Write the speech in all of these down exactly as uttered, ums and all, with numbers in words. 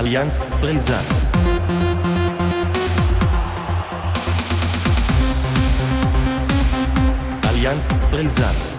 Allianz Brisant. Allianz Brisant.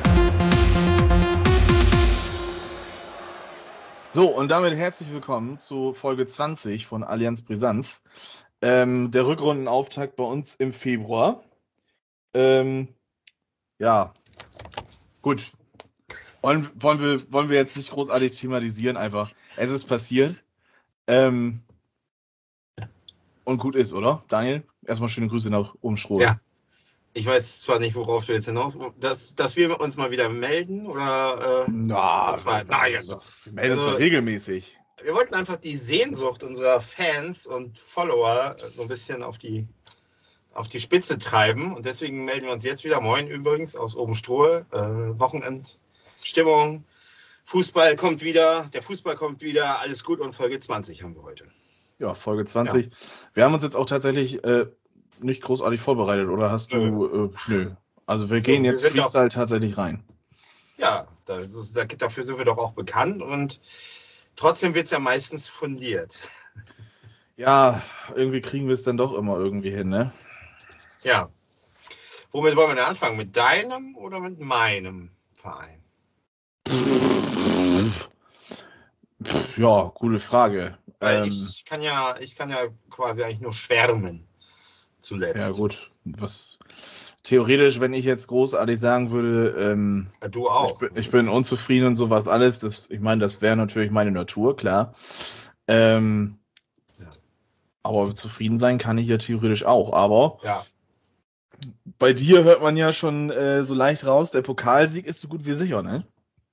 So, und damit herzlich willkommen zu Folge zwanzig von Allianz Brisanz. Ähm, der Rückrundenauftakt bei uns im Februar. Ähm, ja, gut. Wollen, wollen, wir, wollen wir jetzt nicht großartig thematisieren, einfach. Es ist passiert. Ähm, und gut ist, oder? Daniel, erstmal schöne Grüße nach Umstrohe. Ja. Ich weiß zwar nicht, worauf du jetzt hinaus, dass, dass wir uns mal wieder melden oder. Äh, Na, das war, wir, na, ja, also, wir melden uns also, doch regelmäßig. Wir wollten einfach die Sehnsucht unserer Fans und Follower so ein bisschen auf die, auf die Spitze treiben. Und deswegen melden wir uns jetzt wieder. Moin übrigens aus Obenstrohe. Äh, Wochenendstimmung. Fußball kommt wieder. Der Fußball kommt wieder. Alles gut. Und Folge zwanzig haben wir heute. Ja, Folge zwanzig. Ja. Wir haben uns jetzt auch tatsächlich äh, nicht großartig vorbereitet. Oder hast du... Nö. Äh, nö. Also wir So, gehen wir jetzt sind Freestyle tatsächlich rein. Ja, da, da, dafür sind wir doch auch bekannt. Und trotzdem wird es ja meistens fundiert. Ja, irgendwie kriegen wir es dann doch immer irgendwie hin, ne? Ja. Womit wollen wir denn anfangen? Mit deinem oder mit meinem Verein? Ja, gute Frage. Weil Ähm, ich kann ja, ich kann ja quasi eigentlich nur schwärmen zuletzt. ja gut, was theoretisch, wenn ich jetzt großartig sagen würde, ähm, Ja, du auch. ich bin, ich bin unzufrieden und sowas alles, das, ich meine, das wäre natürlich meine Natur, klar. Ähm, Ja. Aber zufrieden sein kann ich ja theoretisch auch, aber Ja. bei dir hört man ja schon äh, so leicht raus, der Pokalsieg ist so gut wie sicher, ne?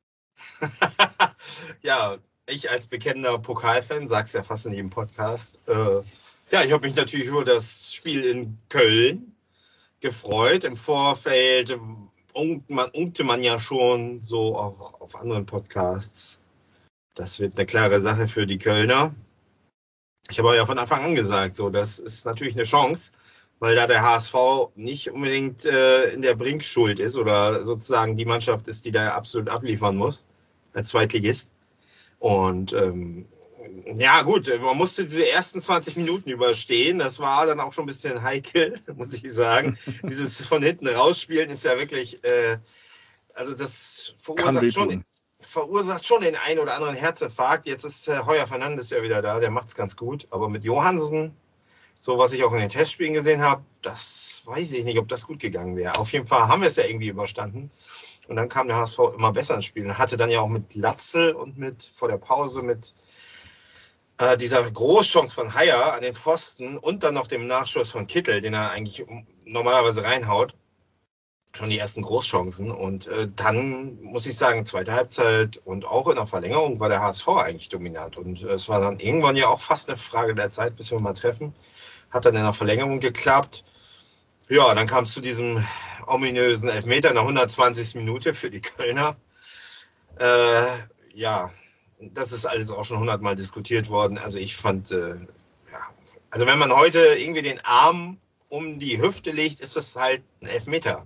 Ja, ich als bekennender Pokalfan sag's ja fast in jedem Podcast. Äh, ja, ich habe mich natürlich über das Spiel in Köln gefreut. Im Vorfeld unkte man, unkte man ja schon so auch auf anderen Podcasts. Das wird eine klare Sache für die Kölner. Ich habe ja von Anfang an gesagt, so, das ist natürlich eine Chance, weil da der H S V nicht unbedingt äh, in der Bringschuld ist oder sozusagen die Mannschaft ist, die da absolut abliefern muss als Zweitligist. Und ähm, ja gut, man musste diese ersten zwanzig Minuten überstehen. Das war dann auch schon ein bisschen heikel, muss ich sagen. Dieses von hinten rausspielen ist ja wirklich, äh, also das verursacht schon, verursacht schon den einen oder anderen Herzinfarkt. Jetzt ist äh, Heuer Fernandes ja wieder da, der macht's ganz gut. Aber mit Johansen, so was ich auch in den Testspielen gesehen habe, das weiß ich nicht, ob das gut gegangen wäre. Auf jeden Fall haben wir es ja irgendwie überstanden. Und dann kam der H S V immer besser ins Spiel. Hatte dann ja auch mit Latzel und mit vor der Pause mit äh, dieser Großchance von Haier an den Pfosten und dann noch dem Nachschuss von Kittel, den er eigentlich normalerweise reinhaut. Schon die ersten Großchancen. Und äh, dann muss ich sagen, zweite Halbzeit und auch in der Verlängerung war der H S V eigentlich dominant. Und äh, es war dann irgendwann ja auch fast eine Frage der Zeit, bis wir mal treffen. Hat dann in der Verlängerung geklappt. Ja, dann kam es zu diesem ominösen Elfmeter in der hundertzwanzigsten Minute für die Kölner. Äh, ja, das ist alles auch schon hundertmal diskutiert worden. Also ich fand, äh, ja, also wenn man heute irgendwie den Arm um die Hüfte legt, ist das halt ein Elfmeter.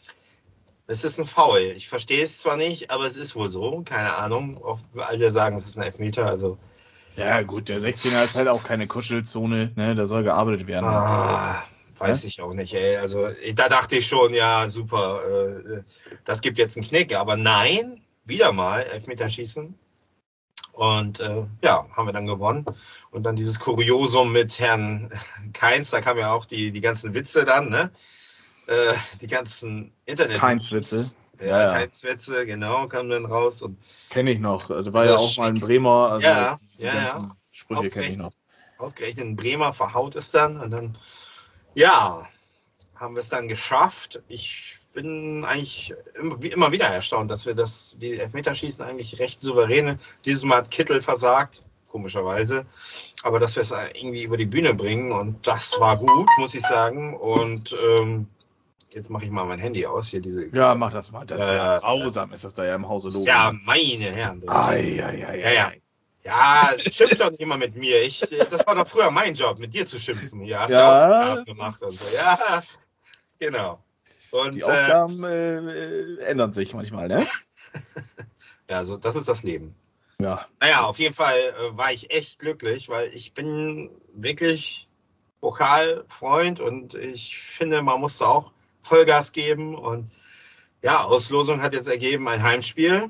Es ist ein Foul. Ich verstehe es zwar nicht, aber es ist wohl so. Keine Ahnung. Auch alle sagen, es ist ein Elfmeter. Also ja gut, der sechzehner ist halt auch keine Kuschelzone, ne? Da soll gearbeitet werden. Ah, weiß ja? ich auch nicht, ey. Also da dachte ich schon, ja, super, äh, das gibt jetzt einen Knick. Aber nein, wieder mal Elfmeterschießen. Und äh, ja, haben wir dann gewonnen. Und dann dieses Kuriosum mit Herrn Kainz, da kamen ja auch die, die ganzen Witze dann, ne? Äh, die ganzen Internet- Kainz-Witze. Ja, ja, ja. Kainz-Witze, genau, kamen dann raus. Und kenne ich noch. Also war ja auch mal ein Bremer. Also ja, die ja, ganzen ja. Sprüche kenne ich noch. Ausgerechnet ein Bremer verhaut es dann. Und dann, ja, haben wir es dann geschafft. Ich bin eigentlich immer, wie immer wieder erstaunt, dass wir das, die Elfmeterschießen eigentlich recht souverän. Dieses Mal hat Kittel versagt, komischerweise. Aber dass wir es irgendwie über die Bühne bringen. Und das war gut, muss ich sagen. Und ähm, jetzt mache ich mal mein Handy aus. Hier diese. Ja, mach das mal. Das ist äh, ja grausam, ist das da ja im Hause los. Ja, meine Herren. Ei, ei, ei, ja, ja. Ja, schimpf doch nicht immer mit mir. Ich, das war doch früher mein Job, mit dir zu schimpfen. Ja, hast du ja ja Aufgaben gemacht und so. Ja, genau. Und, die Aufgaben äh, äh, ändern sich manchmal, ne? Ja, so, das ist das Leben. ja. Naja, auf jeden Fall äh, war ich echt glücklich, weil ich bin wirklich Pokalfreund und ich finde, man muss da auch Vollgas geben. Und ja, Auslosung hat jetzt ergeben ein Heimspiel,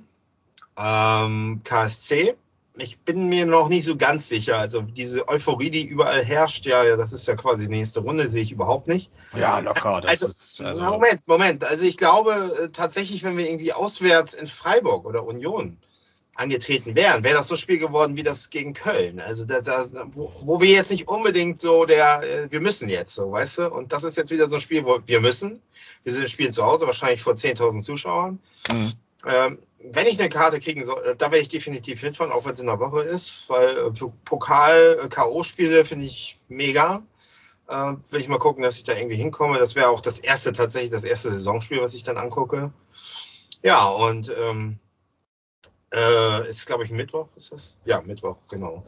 ähm, K S C. Ich bin mir noch nicht so ganz sicher. Also diese Euphorie, die überall herrscht, ja, ja, das ist ja quasi die nächste Runde, sehe ich überhaupt nicht. Ja, locker. Das Also, ist, also Moment, Moment. Also ich glaube äh, tatsächlich, wenn wir irgendwie auswärts in Freiburg oder Union angetreten wären, wäre das so ein Spiel geworden wie das gegen Köln. Also da, da, wo, wo wir jetzt nicht unbedingt so der, äh, wir müssen jetzt so, weißt du? Und das ist jetzt wieder so ein Spiel, wo wir müssen. Wir sind spielen zu Hause, wahrscheinlich vor zehntausend Zuschauern. Mhm. Ähm, wenn ich eine Karte kriegen soll, da werde ich definitiv hinfahren, auch wenn es in der Woche ist, weil äh, Pokal-K O-Spiele finde ich mega. Äh, will ich mal gucken, dass ich da irgendwie hinkomme. Das wäre auch das erste, tatsächlich das erste Saisonspiel, was ich dann angucke. Ja, und ähm, äh, ist, glaube ich, Mittwoch, ist das? Ja, Mittwoch, genau.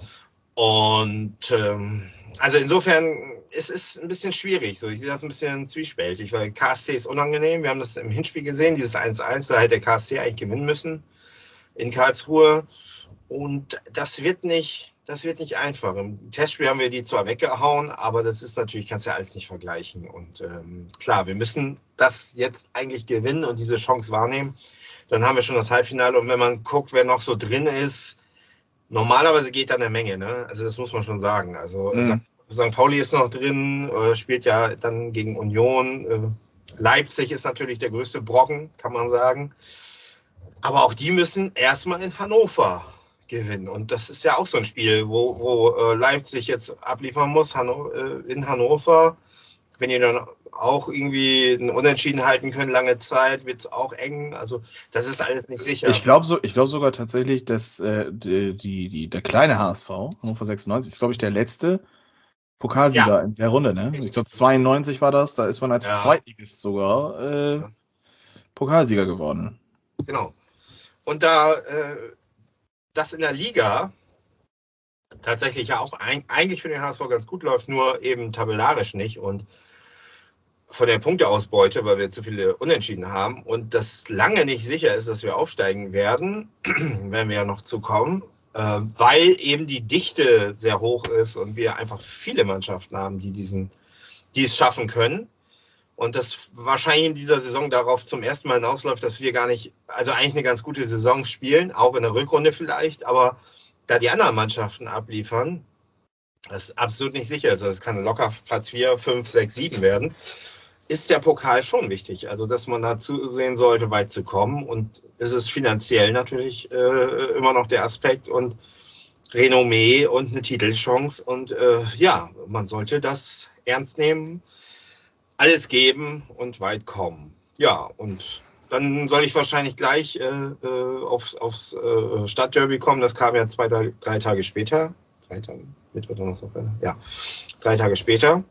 Und ähm, also insofern es ist ein bisschen schwierig. So, ich sehe das ein bisschen zwiespältig, weil K S C ist unangenehm. Wir haben das im Hinspiel gesehen, dieses eins eins, da hätte der K S C eigentlich gewinnen müssen in Karlsruhe. Und das wird nicht, das wird nicht einfach. Im Testspiel haben wir die zwar weggehauen, aber das ist natürlich, kannst ja alles nicht vergleichen. Und ähm, klar, wir müssen das jetzt eigentlich gewinnen und diese Chance wahrnehmen. Dann haben wir schon das Halbfinale. Und wenn man guckt, wer noch so drin ist, normalerweise geht da eine Menge, ne? Also das muss man schon sagen. Also Mhm. Sankt Pauli ist noch drin, äh, spielt ja dann gegen Union. Äh, Leipzig ist natürlich der größte Brocken, kann man sagen. Aber auch die müssen erstmal in Hannover gewinnen. Und das ist ja auch so ein Spiel, wo, wo äh, Leipzig jetzt abliefern muss, Hanno, äh, in Hannover. Wenn die dann auch irgendwie einen Unentschieden halten können, lange Zeit, wird es auch eng. Also das ist alles nicht sicher. Ich glaube so, ich glaub sogar tatsächlich, dass äh, die, die, die, der kleine H S V, Hannover sechsundneunzig, ist, glaube ich, der letzte Pokalsieger Ja. in der Runde. Ne? Ich glaube, zweiundneunzig war das. Da ist man als Ja. Zweitligist sogar äh, Ja. Pokalsieger geworden. Genau. Und da äh, das in der Liga tatsächlich ja auch ein, eigentlich für den H S V ganz gut läuft, nur eben tabellarisch nicht und von der Punkteausbeute, weil wir zu viele Unentschieden haben und das lange nicht sicher ist, dass wir aufsteigen werden, werden wir ja noch zukommen, äh, weil eben die Dichte sehr hoch ist und wir einfach viele Mannschaften haben, die diesen, die es schaffen können. Und das wahrscheinlich in dieser Saison darauf zum ersten Mal hinausläuft, dass wir gar nicht, also eigentlich eine ganz gute Saison spielen, auch in der Rückrunde vielleicht, aber da die anderen Mannschaften abliefern, das absolut nicht sicher ist. Also es kann locker Platz vier, fünf, sechs, sieben werden, ist der Pokal schon wichtig. Also dass man da zusehen sollte, weit zu kommen. Und es ist finanziell natürlich äh, immer noch der Aspekt und Renommee und eine Titelchance. Und äh, ja, man sollte das ernst nehmen, alles geben und weit kommen. Ja, und dann soll ich wahrscheinlich gleich äh, aufs, aufs äh, Stadtderby kommen. Das kam ja zwei, drei, drei Tage später. Drei Tage? Mittwoch, Donnerstag, ja. Drei Tage später.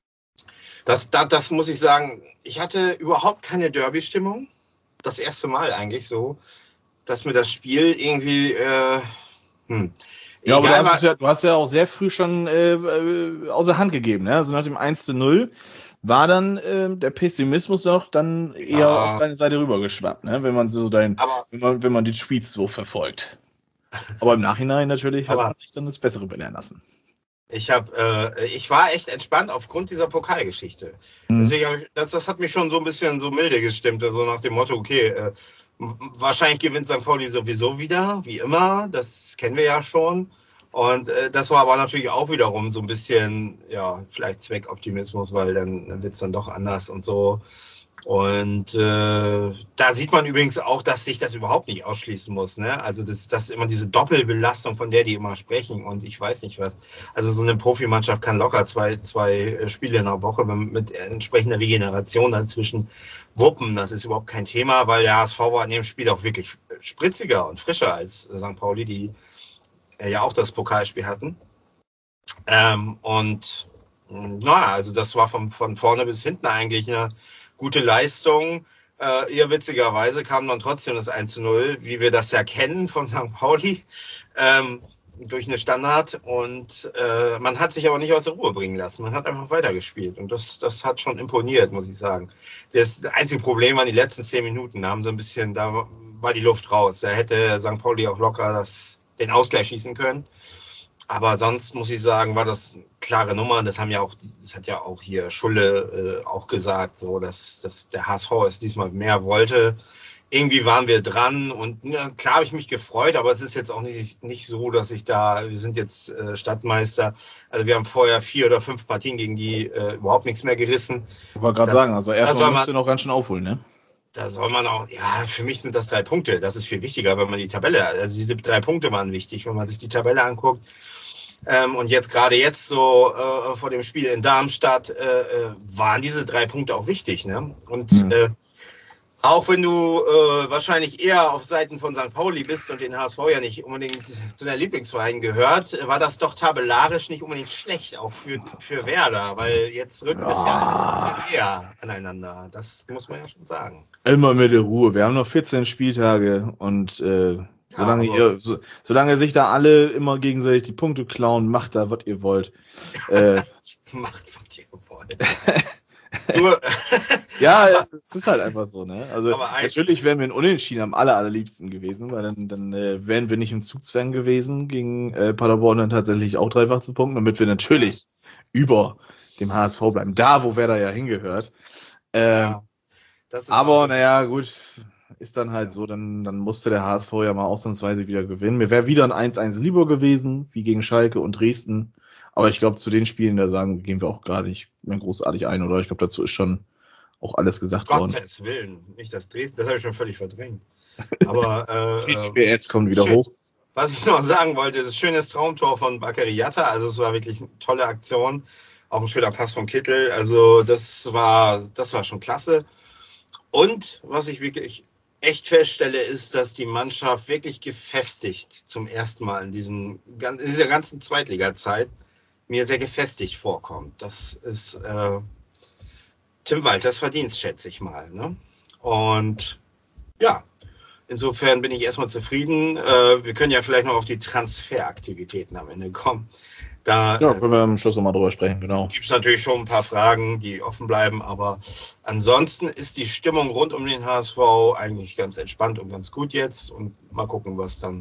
Das, das, das muss ich sagen, ich hatte überhaupt keine Derby-Stimmung. Das erste Mal eigentlich so, dass mir das Spiel irgendwie äh, hm, Ja, aber du egal hast, war. es ja, du hast ja auch sehr früh schon äh, äh, außer Hand gegeben. Ne? Also nach dem eins zu null war dann äh, der Pessimismus noch dann eher Ja. auf deine Seite rübergeschwappt, ne? wenn man so dein, Aber wenn man, wenn man die Tweets so verfolgt. Aber im Nachhinein natürlich hat Aber- man sich dann das Bessere belehren lassen. ich habe, äh, ich war echt entspannt aufgrund dieser Pokalgeschichte. Mhm. Deswegen hab ich, das, das hat mich schon so ein bisschen so milde gestimmt, also nach dem Motto, okay, äh, wahrscheinlich gewinnt Sankt Pauli sowieso wieder, wie immer, das kennen wir ja schon. Und äh, das war aber natürlich auch wiederum so ein bisschen, ja, vielleicht Zweckoptimismus, weil dann, dann wird es dann doch anders und so. Und äh, da sieht man übrigens auch, dass sich das überhaupt nicht ausschließen muss. Ne? Also das, das ist immer diese Doppelbelastung, von der die immer sprechen und ich weiß nicht was. Also so eine Profimannschaft kann locker zwei, zwei Spiele in der Woche mit entsprechender Regeneration dazwischen wuppen. Das ist überhaupt kein Thema, weil der H S V war in dem Spiel auch wirklich spritziger und frischer als Sankt Pauli, die ja auch das Pokalspiel hatten. Ähm, und naja, also das war von, von vorne bis hinten eigentlich eine gute Leistung. Äh, eher witzigerweise kam dann trotzdem das eins zu null, wie wir das ja kennen von Sankt Pauli, ähm, durch eine Standard. Und äh, man hat sich aber nicht aus der Ruhe bringen lassen. Man hat einfach weitergespielt. Und das, das hat schon imponiert, muss ich sagen. Das einzige Problem waren die letzten zehn Minuten. Da haben sie ein bisschen, da war die Luft raus. Da hätte Sankt Pauli auch locker das den Ausgleich schießen können. Aber sonst muss ich sagen, war das eine klare Nummer. Das haben ja auch, das hat ja auch hier Schulle äh, auch gesagt, so dass, dass der H S V es diesmal mehr wollte. Irgendwie waren wir dran und ja, klar habe ich mich gefreut, aber es ist jetzt auch nicht, nicht so, dass ich da, wir sind jetzt äh, Stadtmeister. Also wir haben vorher vier oder fünf Partien gegen die äh, überhaupt nichts mehr gerissen. Ich wollte gerade sagen, also erstmal musst du noch ganz schön aufholen, ne? Da soll man auch, ja, für mich sind das drei Punkte. Das ist viel wichtiger, wenn man die Tabelle, also diese drei Punkte waren wichtig, wenn man sich die Tabelle anguckt. Ähm, und jetzt gerade jetzt so äh, vor dem Spiel in Darmstadt äh, waren diese drei Punkte auch wichtig, ne? Und mhm. äh, auch wenn du äh, wahrscheinlich eher auf Seiten von Sankt Pauli bist und den H S V ja nicht unbedingt zu deinem Lieblingsverein gehört, war das doch tabellarisch nicht unbedingt schlecht, auch für, für Werder, weil jetzt rückt es ja alles ein bisschen näher aneinander. Das muss man ja schon sagen. Immer mit der Ruhe. Wir haben noch vierzehn Spieltage und äh, solange, ja, ihr, so, solange sich da alle immer gegenseitig die Punkte klauen, macht da, was ihr wollt. äh, macht, was ihr wollt. Nur ja, es ist halt einfach so, ne? Also natürlich wären wir in Unentschieden am aller, allerliebsten gewesen, weil dann, dann äh, wären wir nicht im Zugzwang gewesen, gegen äh, Paderborn dann tatsächlich auch dreifach zu punkten, damit wir natürlich über dem H S V bleiben, da wo Werder ja hingehört. Äh, ja, das ist aber so naja, gut, ist dann halt ja. so, dann, dann musste der H S V ja mal ausnahmsweise wieder gewinnen. Mir wäre wieder ein eins eins lieber gewesen, wie gegen Schalke und Dresden. Aber ich glaube, zu den Spielen, da sagen, gehen wir auch gar nicht mehr großartig ein, oder? Ich glaube, dazu ist schon auch alles gesagt worden. Gottes Willen, nicht das Dresden, das habe ich schon völlig verdrängt. Aber äh, G P S kommt wieder schön, hoch. Was ich noch sagen wollte, ist ein schönes Traumtor von Bakary Yatta. Also es war wirklich eine tolle Aktion. Auch ein schöner Pass von Kittel. Also das war, das war schon klasse. Und was ich wirklich echt feststelle, ist, dass die Mannschaft wirklich gefestigt zum ersten Mal in, diesen, in dieser ganzen Zweitliga-Zeit mir sehr gefestigt vorkommt. Das ist äh, Tim Walters Verdienst, schätze ich mal. Ne? Und ja, insofern bin ich erstmal zufrieden. Äh, wir können ja vielleicht noch auf die Transferaktivitäten am Ende kommen. Da ja, können wir am Schluss nochmal drüber sprechen, genau. Gibt es natürlich schon ein paar Fragen, die offen bleiben, aber ansonsten ist die Stimmung rund um den H S V eigentlich ganz entspannt und ganz gut jetzt. Und mal gucken, was dann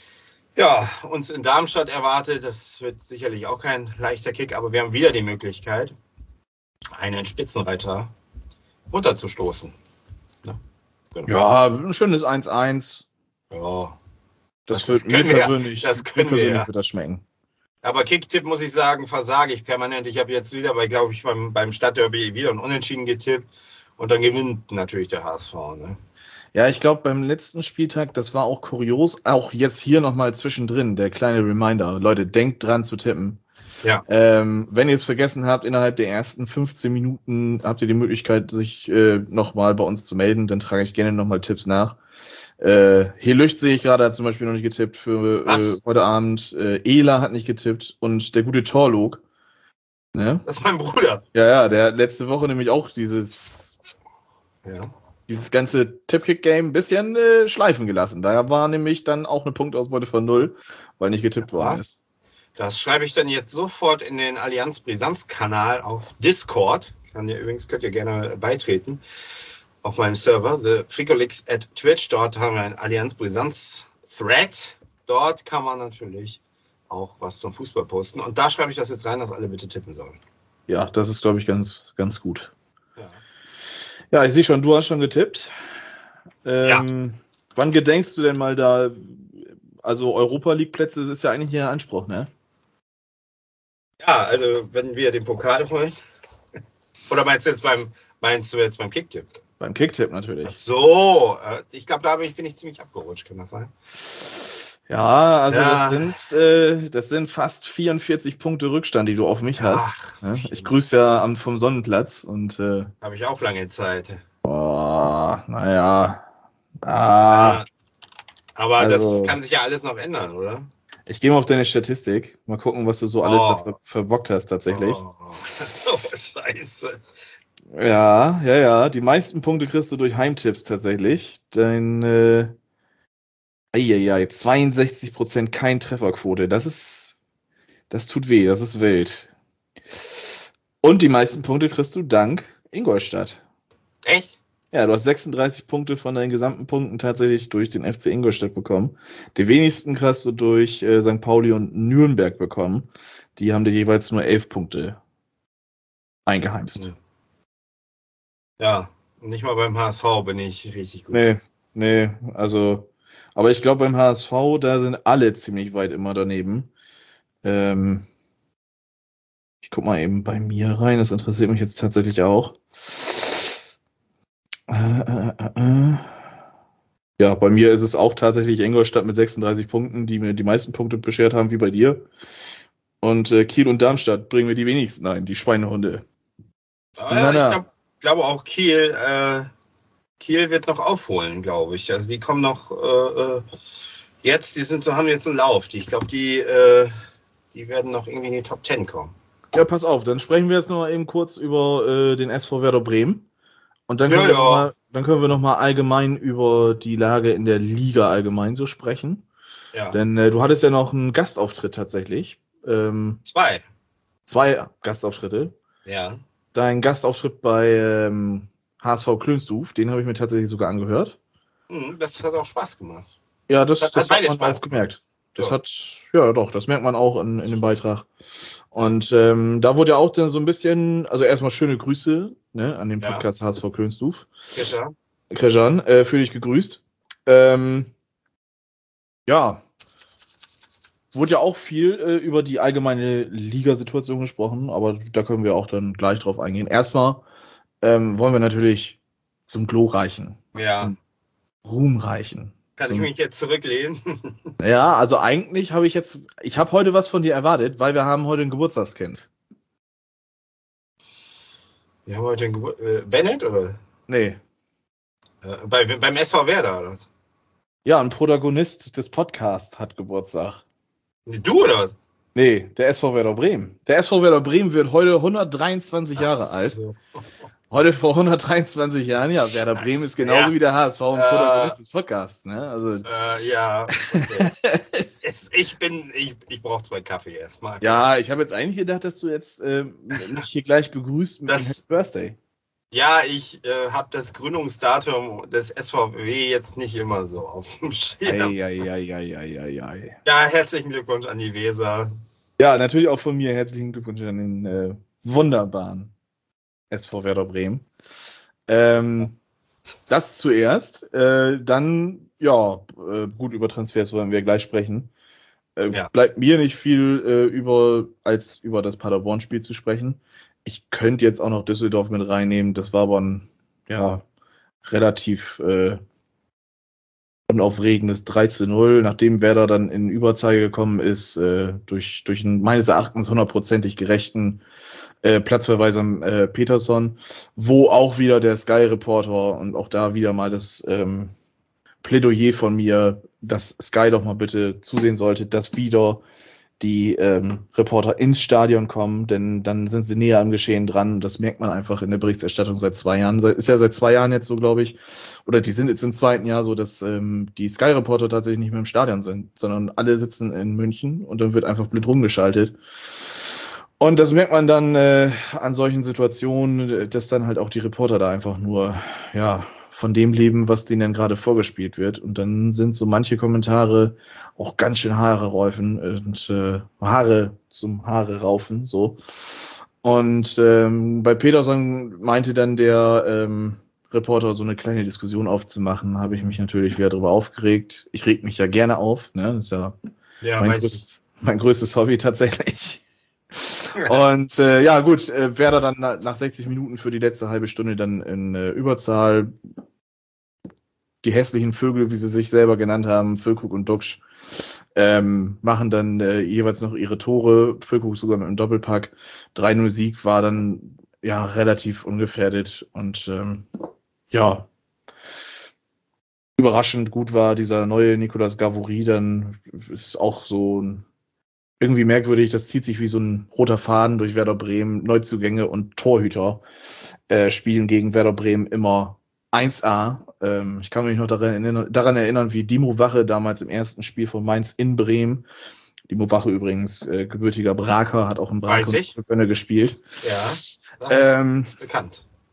ja, uns in Darmstadt erwartet. Das wird sicherlich auch kein leichter Kick, aber wir haben wieder die Möglichkeit, einen Spitzenreiter runterzustoßen. Ja, genau. Ja, ein schönes eins eins. Ja. Das, das wird mir persönlich, ja, das können wir, ja. wird das schmecken. Aber Kicktipp muss ich sagen, versage ich permanent. Ich habe jetzt wieder, bei, glaube ich, beim, beim Stadtderby wieder ein Unentschieden getippt und dann gewinnt natürlich der H S V, ne? Ja, ich glaube, beim letzten Spieltag, das war auch kurios, auch jetzt hier nochmal zwischendrin, der kleine Reminder. Leute, denkt dran zu tippen. Ja. Ähm, wenn ihr es vergessen habt, innerhalb der ersten fünfzehn Minuten habt ihr die Möglichkeit, sich äh, nochmal bei uns zu melden. Dann trage ich gerne nochmal Tipps nach. Äh, Helücht sehe ich gerade, hat zum Beispiel noch nicht getippt für äh, heute Abend. Äh, Ela hat nicht getippt und der gute Torlog. Ne? Das ist mein Bruder. Ja, ja, der hat letzte Woche nämlich auch dieses... Ja. dieses ganze Tipp-Kick-Game ein bisschen äh, schleifen gelassen. Da war nämlich dann auch eine Punktausbeute von null, weil nicht getippt ja, worden ist. Das schreibe ich dann jetzt sofort in den Allianz Brisanz-Kanal auf Discord. Kann ihr übrigens, könnt ihr gerne beitreten auf meinem Server, the Fricolix at Twitch. Dort haben wir einen Allianz Brisanz-Thread. Dort kann man natürlich auch was zum Fußball posten. Und da schreibe ich das jetzt rein, dass alle bitte tippen sollen. Ja, das ist, glaube ich, ganz, ganz gut. Ja. Ja, ich sehe schon, du hast schon getippt. Ähm, ja. Wann gedenkst du denn mal da, also Europa-League-Plätze ist ja eigentlich hier ein Anspruch, ne? Ja, also wenn wir den Pokal holen. Oder meinst du jetzt beim, meinst du jetzt beim Kicktipp? Beim Kicktipp natürlich. Ach so, ich glaube, da bin ich, bin ich ziemlich abgerutscht, kann das sein? Ja, also ja. Das, sind, äh, das sind fast vierundvierzig Punkte Rückstand, die du auf mich hast. Ach, ja, ich grüße ja am, vom Sonnenplatz. und äh, habe ich auch lange Zeit. Boah, naja. Ah, ja. Aber also, das kann sich ja alles noch ändern, oder? Ich gehe mal auf deine Statistik. Mal gucken, was du so alles oh. ver- verbockt hast tatsächlich. Oh. oh, scheiße. Ja, ja, ja. Die meisten Punkte kriegst du durch Heimtipps tatsächlich. Dein äh, Eieiei, zweiundsechzig Prozent kein Trefferquote. Das ist, das tut weh, das ist wild. Und die meisten Punkte kriegst du dank Ingolstadt. Echt? Ja, du hast sechsunddreißig Punkte von deinen gesamten Punkten tatsächlich durch den F C Ingolstadt bekommen. Die wenigsten hast du durch äh, Sankt Pauli und Nürnberg bekommen. Die haben dir jeweils nur elf Punkte eingeheimst. Ja, nicht mal beim H S V bin ich richtig gut. Nee, nee, also, aber ich glaube beim H S V, da sind alle ziemlich weit immer daneben. Ähm, ich guck mal eben bei mir rein, das interessiert mich jetzt tatsächlich auch. Äh, äh, äh, äh. Ja, bei mir ist es auch tatsächlich Ingolstadt mit sechsunddreißig Punkten, die mir die meisten Punkte beschert haben, wie bei dir. Und äh, Kiel und Darmstadt bringen mir die wenigsten ein, die Schweinehunde. Ah, ja, ich glaube glaub auch Kiel, äh, Kiel wird noch aufholen, glaube ich. Also die kommen noch äh, jetzt, die sind so, haben jetzt einen Lauf. Die, ich glaube, die, äh, die werden noch irgendwie in die Top Ten kommen. Ja, pass auf, dann sprechen wir jetzt noch mal eben kurz über äh, den S V Werder Bremen. Und dann Ja, können, wir ja. noch mal, dann können wir noch mal allgemein über die Lage in der Liga allgemein so sprechen. Ja. Denn äh, du hattest ja noch einen Gastauftritt tatsächlich. Ähm, Zwei. zwei Gastauftritte. Ja. Dein Gastauftritt bei ähm, H S V Klönstuf, den habe ich mir tatsächlich sogar angehört. Hm, das hat auch Spaß gemacht. Ja, das, Das das hat hat beides man Spaß auch gemerkt. Das Ja. hat, ja doch, das merkt man auch in, in dem Beitrag. Und ähm, da wurde ja auch dann so ein bisschen, also erstmal schöne Grüße ne, an den Ja. Podcast H S V Klönstuf. Kescher. Krejan, äh, für dich gegrüßt. Ähm, ja, wurde ja auch viel äh, über die allgemeine Ligasituation gesprochen, aber da können wir auch dann gleich drauf eingehen. Erstmal ähm, wollen wir natürlich zum Glorreichen, Ja. zum Ruhmreichen. Kann zum, ich mich jetzt zurücklehnen? Ja, also eigentlich habe ich jetzt, ich habe heute was von dir erwartet, weil wir haben heute ein Geburtstagskind. Wir haben heute den Gebur äh, Bennett oder? Nee. Äh, bei, beim S V Werder oder was? Ja, ein Protagonist des Podcasts hat Geburtstag. Du oder was? Nee, der S V Werder Bremen. Der S V Werder Bremen wird heute hundertdreiundzwanzig Jahre Ach alt. so. Heute vor hundertdreiundzwanzig Jahren, ja, Werder Bremen ist genauso Ja. wie der H S V ein Äh, Protagonist des Podcasts, ne? Also, Äh, ja, okay. es, ich bin, ich, ich brauche zwei Kaffee erstmal. ja, ich habe jetzt eigentlich gedacht, dass du jetzt ähm, mich hier gleich begrüßt mit Das- dem Happy Birthday. Ja, ich äh, habe das Gründungsdatum des S V W jetzt nicht immer so auf dem Schirm. Eieieiei. Ja, herzlichen Glückwunsch an die Weser. Ja, natürlich auch von mir herzlichen Glückwunsch an den äh, wunderbaren S V Werder Bremen. Ähm, das zuerst. Äh, dann, ja, äh, gut, über Transfers wollen wir gleich sprechen. Äh, Ja. Bleibt mir nicht viel äh, über, als über das Paderborn-Spiel zu sprechen. Ich könnte jetzt auch noch Düsseldorf mit reinnehmen. Das war aber ein, ja, relativ äh, unaufregendes drei zu null, nachdem Werder dann in Überzahl gekommen ist, äh, durch, durch einen meines Erachtens hundertprozentig gerechten äh, Platzverweis an äh, Peterson, wo auch wieder der Sky-Reporter und auch da wieder mal das ähm, Plädoyer von mir, dass Sky doch mal bitte zusehen sollte, dass wieder die ähm, Reporter ins Stadion kommen, denn dann sind sie näher am Geschehen dran. Das merkt man einfach in der Berichterstattung seit zwei Jahren. Ist ja seit zwei Jahren jetzt so, glaube ich. Oder die sind jetzt im zweiten Jahr so, dass ähm, die Sky-Reporter tatsächlich nicht mehr im Stadion sind, sondern alle sitzen in München und dann wird einfach blind rumgeschaltet. Und das merkt man dann äh, an solchen Situationen, dass dann halt auch die Reporter da einfach nur, ja, von dem leben, was denen dann gerade vorgespielt wird. Und dann sind so manche Kommentare auch ganz schön Haare räufen und äh, Haare zum Haare raufen, so. Und ähm, bei Peterson meinte dann der ähm, Reporter, so eine kleine Diskussion aufzumachen, habe ich mich natürlich wieder darüber aufgeregt. Ich reg mich ja gerne auf, ne? Das ist ja, Ja, mein, weiß größtes, mein größtes Hobby tatsächlich. Und äh, ja, gut, äh, Werder dann na, nach sechzig Minuten für die letzte halbe Stunde dann in äh, Überzahl. Die hässlichen Vögel, wie sie sich selber genannt haben, Füllkrug und Duxch, ähm, machen dann äh, jeweils noch ihre Tore. Füllkrug sogar mit einem Doppelpack. drei null Sieg war dann ja relativ ungefährdet und ähm, ja, überraschend gut war dieser neue Nicolas Gavory, dann ist auch so ein irgendwie merkwürdig, das zieht sich wie so ein roter Faden durch Werder Bremen. Neuzugänge und Torhüter äh, spielen gegen Werder Bremen immer eins A. Ähm, ich kann mich noch daran erinnern, daran erinnern, wie Dimo Wache damals im ersten Spiel von Mainz in Bremen, Dimo Wache übrigens, äh, gebürtiger Braker, hat auch im Weiß Braker ich. Kölner gespielt. Ja, das Ähm, ist bekannt.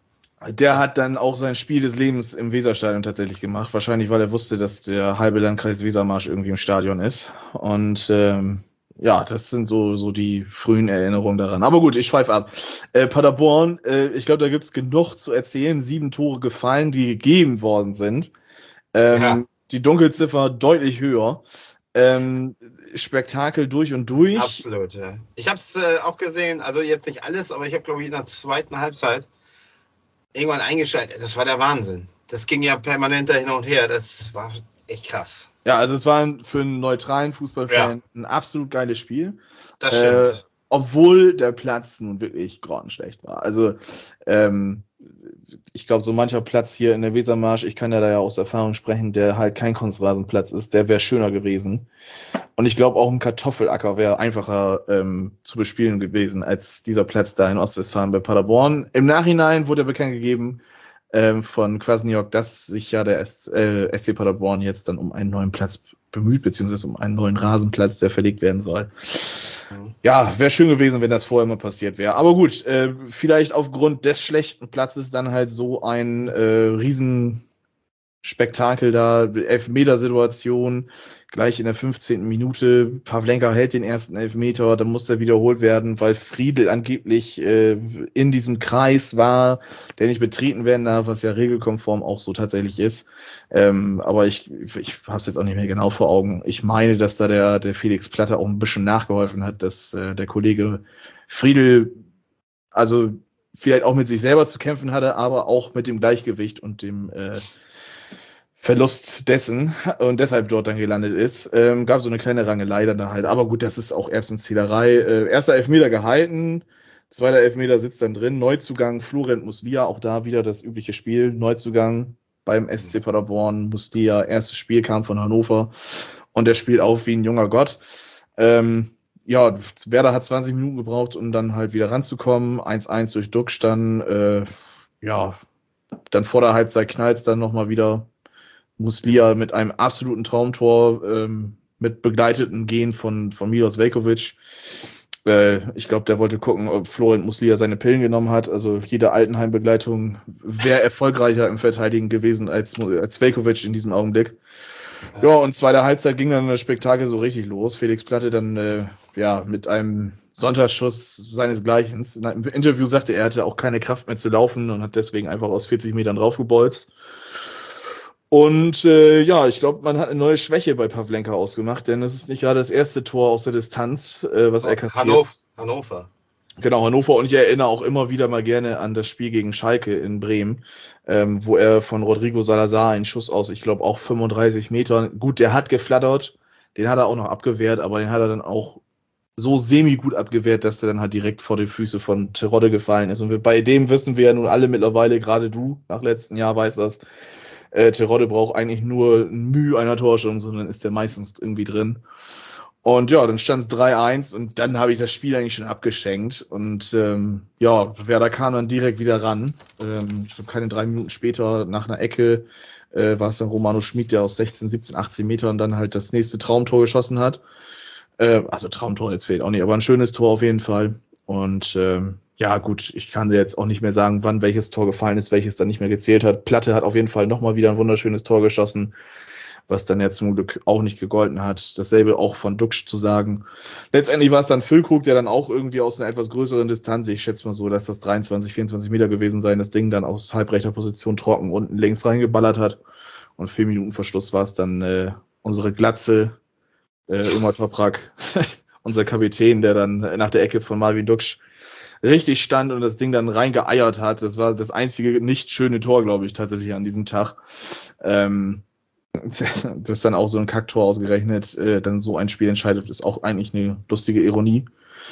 Der hat dann auch sein Spiel des Lebens im Weserstadion tatsächlich gemacht. Wahrscheinlich, weil er wusste, dass der halbe Landkreis Wesermarsch irgendwie im Stadion ist. Und ähm, ja, das sind so, so die frühen Erinnerungen daran. Aber gut, ich schweife ab. Äh, Paderborn, äh, ich glaube, da gibt's genug zu erzählen. Sieben Tore gefallen, die gegeben worden sind. Ähm, Ja. Die Dunkelziffer deutlich höher. Ähm, Spektakel durch und durch. Absolut, ja. Ich habe es äh, auch gesehen, also jetzt nicht alles, aber ich habe, glaube ich, in der zweiten Halbzeit irgendwann eingeschaltet. Das war der Wahnsinn. Das ging ja permanent da hin und her. Das war echt krass. Ja, also es war ein, für einen neutralen Fußballfan Ja. ein absolut geiles Spiel. Das stimmt. Äh, obwohl der Platz nun wirklich grottenschlecht war. Also ähm, ich glaube, so mancher Platz hier in der Wesermarsch, ich kann ja da ja aus Erfahrung sprechen, der halt kein Kunstrasenplatz ist, der wäre schöner gewesen. Und ich glaube, auch ein Kartoffelacker wäre einfacher ähm, zu bespielen gewesen als dieser Platz da in Ostwestfalen bei Paderborn. Im Nachhinein wurde ja bekannt gegeben ähm, von Kwasniok, dass sich ja der S- äh, S C Paderborn jetzt dann um einen neuen Platz bemüht, beziehungsweise um einen neuen Rasenplatz, der verlegt werden soll. Ja, wäre schön gewesen, wenn das vorher mal passiert wäre. Aber gut, äh, vielleicht aufgrund des schlechten Platzes dann halt so ein äh, Riesenspektakel da, Elfmetersituation, gleich in der fünfzehnten Minute. Pavlenka hält den ersten Elfmeter, dann muss er wiederholt werden, weil Friedl angeblich äh, in diesem Kreis war, der nicht betreten werden darf, was ja regelkonform auch so tatsächlich ist. Ähm, aber ich, ich habe es jetzt auch nicht mehr genau vor Augen. Ich meine, dass da der, der Felix Platte auch ein bisschen nachgeholfen hat, dass äh, der Kollege Friedl also vielleicht auch mit sich selber zu kämpfen hatte, aber auch mit dem Gleichgewicht und dem äh, Verlust dessen und deshalb dort dann gelandet ist. Ähm, gab so eine kleine Rangelei dann da halt. Aber gut, das ist auch Erbsenzählerei. Äh, erster Elfmeter gehalten, zweiter Elfmeter sitzt dann drin. Neuzugang Florent Muslia, auch da wieder das übliche Spiel. Neuzugang beim S C Paderborn. Muslia, erstes Spiel, kam von Hannover und der spielt auf wie ein junger Gott. Ähm, ja, Werder hat zwanzig Minuten gebraucht, um dann halt wieder ranzukommen. eins eins durch Duxch dann. Äh, ja, dann vor der Halbzeit knallt es dann nochmal wieder. Muslia mit einem absoluten Traumtor, ähm, mit begleiteten Gehen von, von Milos Veljković. Äh, ich glaube, der wollte gucken, ob Florent Muslia seine Pillen genommen hat. Also jede Altenheim-Begleitung wäre erfolgreicher im Verteidigen gewesen als, als Veljković in diesem Augenblick. Ja, und zweite Halbzeit ging dann das Spektakel so richtig los. Felix Platte dann äh, ja mit einem Sonntagsschuss seinesgleichen. Im Interview sagte er, er hatte auch keine Kraft mehr zu laufen und hat deswegen einfach aus vierzig Metern draufgebolzt. Und äh, ja, ich glaube, man hat eine neue Schwäche bei Pavlenka ausgemacht, denn es ist nicht gerade das erste Tor aus der Distanz, äh, was er kassiert. Hannover. Hannover. Genau, Hannover. Und ich erinnere auch immer wieder mal gerne an das Spiel gegen Schalke in Bremen, ähm, wo er von Rodrigo Salazar einen Schuss aus, ich glaube, auch fünfunddreißig Metern. Gut, der hat geflattert, den hat er auch noch abgewehrt, aber den hat er dann auch so semi-gut abgewehrt, dass der dann halt direkt vor die Füße von Terodde gefallen ist. Und wir, bei dem wissen wir ja nun alle mittlerweile, gerade du nach letztem Jahr weißt das, äh, Terodde braucht eigentlich nur ein Mühe einer Torchance und dann ist der meistens irgendwie drin. Und ja, dann stand es drei eins und dann habe ich das Spiel eigentlich schon abgeschenkt. Und ähm, ja, Werder kam dann direkt wieder ran. Ähm, ich glaube, keine drei Minuten später nach einer Ecke äh, war es dann Romano Schmid, der aus sechzehn, siebzehn, achtzehn Metern dann halt das nächste Traumtor geschossen hat. Äh, also Traumtor jetzt fehlt auch nicht, aber ein schönes Tor auf jeden Fall. Und ähm, ja gut, ich kann dir jetzt auch nicht mehr sagen, wann welches Tor gefallen ist, welches dann nicht mehr gezählt hat. Platte hat auf jeden Fall nochmal wieder ein wunderschönes Tor geschossen, was dann ja zum Glück auch nicht gegolten hat. Dasselbe auch von Duxch zu sagen. Letztendlich war es dann Füllkrug, der dann auch irgendwie aus einer etwas größeren Distanz, ich schätze mal so, dass das dreiundzwanzig, vierundzwanzig Meter gewesen sein, das Ding dann aus halbrechter Position trocken unten links reingeballert hat. Und vier Minuten Verschluss war es dann äh, unsere Glatze, äh, Ömer Toprak, unser Kapitän, der dann nach der Ecke von Marvin Duxch richtig stand und das Ding dann reingeeiert hat. Das war das einzige nicht schöne Tor, glaube ich, tatsächlich an diesem Tag. Ähm, das ist dann auch so ein Kacktor ausgerechnet, äh, dann so ein Spiel entscheidet, ist auch eigentlich eine lustige Ironie.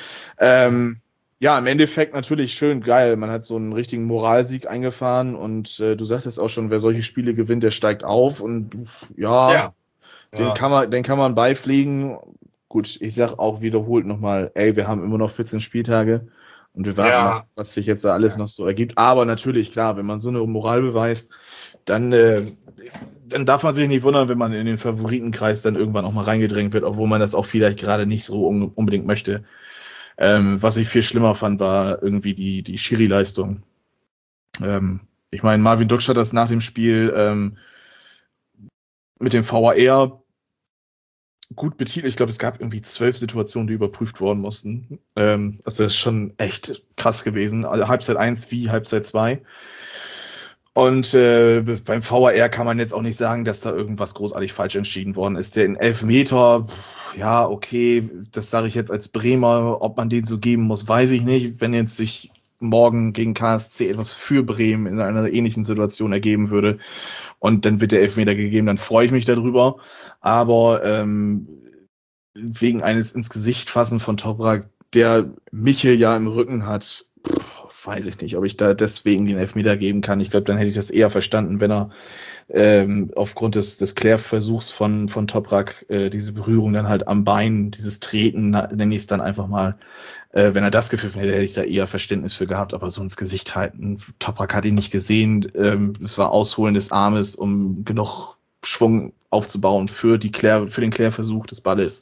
Ähm, ja, im Endeffekt natürlich schön geil. Man hat so einen richtigen Moralsieg eingefahren und äh, du sagtest auch schon, wer solche Spiele gewinnt, der steigt auf und ja, Ja. den, Ja. kann man, den kann man beipflegen. Gut, ich sag auch wiederholt nochmal, ey, wir haben immer noch vierzehn Spieltage und wir warten, Ja. noch, was sich jetzt da alles Ja. noch so ergibt. Aber natürlich, klar, wenn man so eine Moral beweist, dann, äh, dann darf man sich nicht wundern, wenn man in den Favoritenkreis dann irgendwann auch mal reingedrängt wird, obwohl man das auch vielleicht gerade nicht so un- unbedingt möchte. Ähm, was ich viel schlimmer fand, war irgendwie die, die Schiri-Leistung. Ähm, Ich meine, Marvin Duksch hat das nach dem Spiel ähm, mit dem V A R gut betitelt. Ich glaube, es gab irgendwie zwölf Situationen, die überprüft worden mussten. Ähm, also das ist schon echt krass gewesen. Also Halbzeit eins wie Halbzeit zwei. Und äh, beim V A R kann man jetzt auch nicht sagen, dass da irgendwas großartig falsch entschieden worden ist. Der in Elfmeter, ja, okay, das sage ich jetzt als Bremer, ob man den so geben muss, weiß ich nicht. Wenn jetzt sich morgen gegen K S C etwas für Bremen in einer ähnlichen Situation ergeben würde und dann wird der Elfmeter gegeben, dann freue ich mich darüber. Aber ähm, wegen eines ins Gesicht fassen von Toprak, der Michel ja im Rücken hat, weiß ich nicht, ob ich da deswegen den Elfmeter geben kann. Ich glaube, dann hätte ich das eher verstanden, wenn er ähm, aufgrund des, des Klärversuchs von, von Toprak äh, diese Berührung dann halt am Bein, dieses Treten, nenne ich es dann einfach mal, äh, wenn er das gepfiffen hätte, hätte ich da eher Verständnis für gehabt, aber so ins Gesicht halten. Toprak hat ihn nicht gesehen, ähm, es war Ausholen des Armes, um genug Schwung aufzubauen für, die Klär, für den Klärversuch des Balles.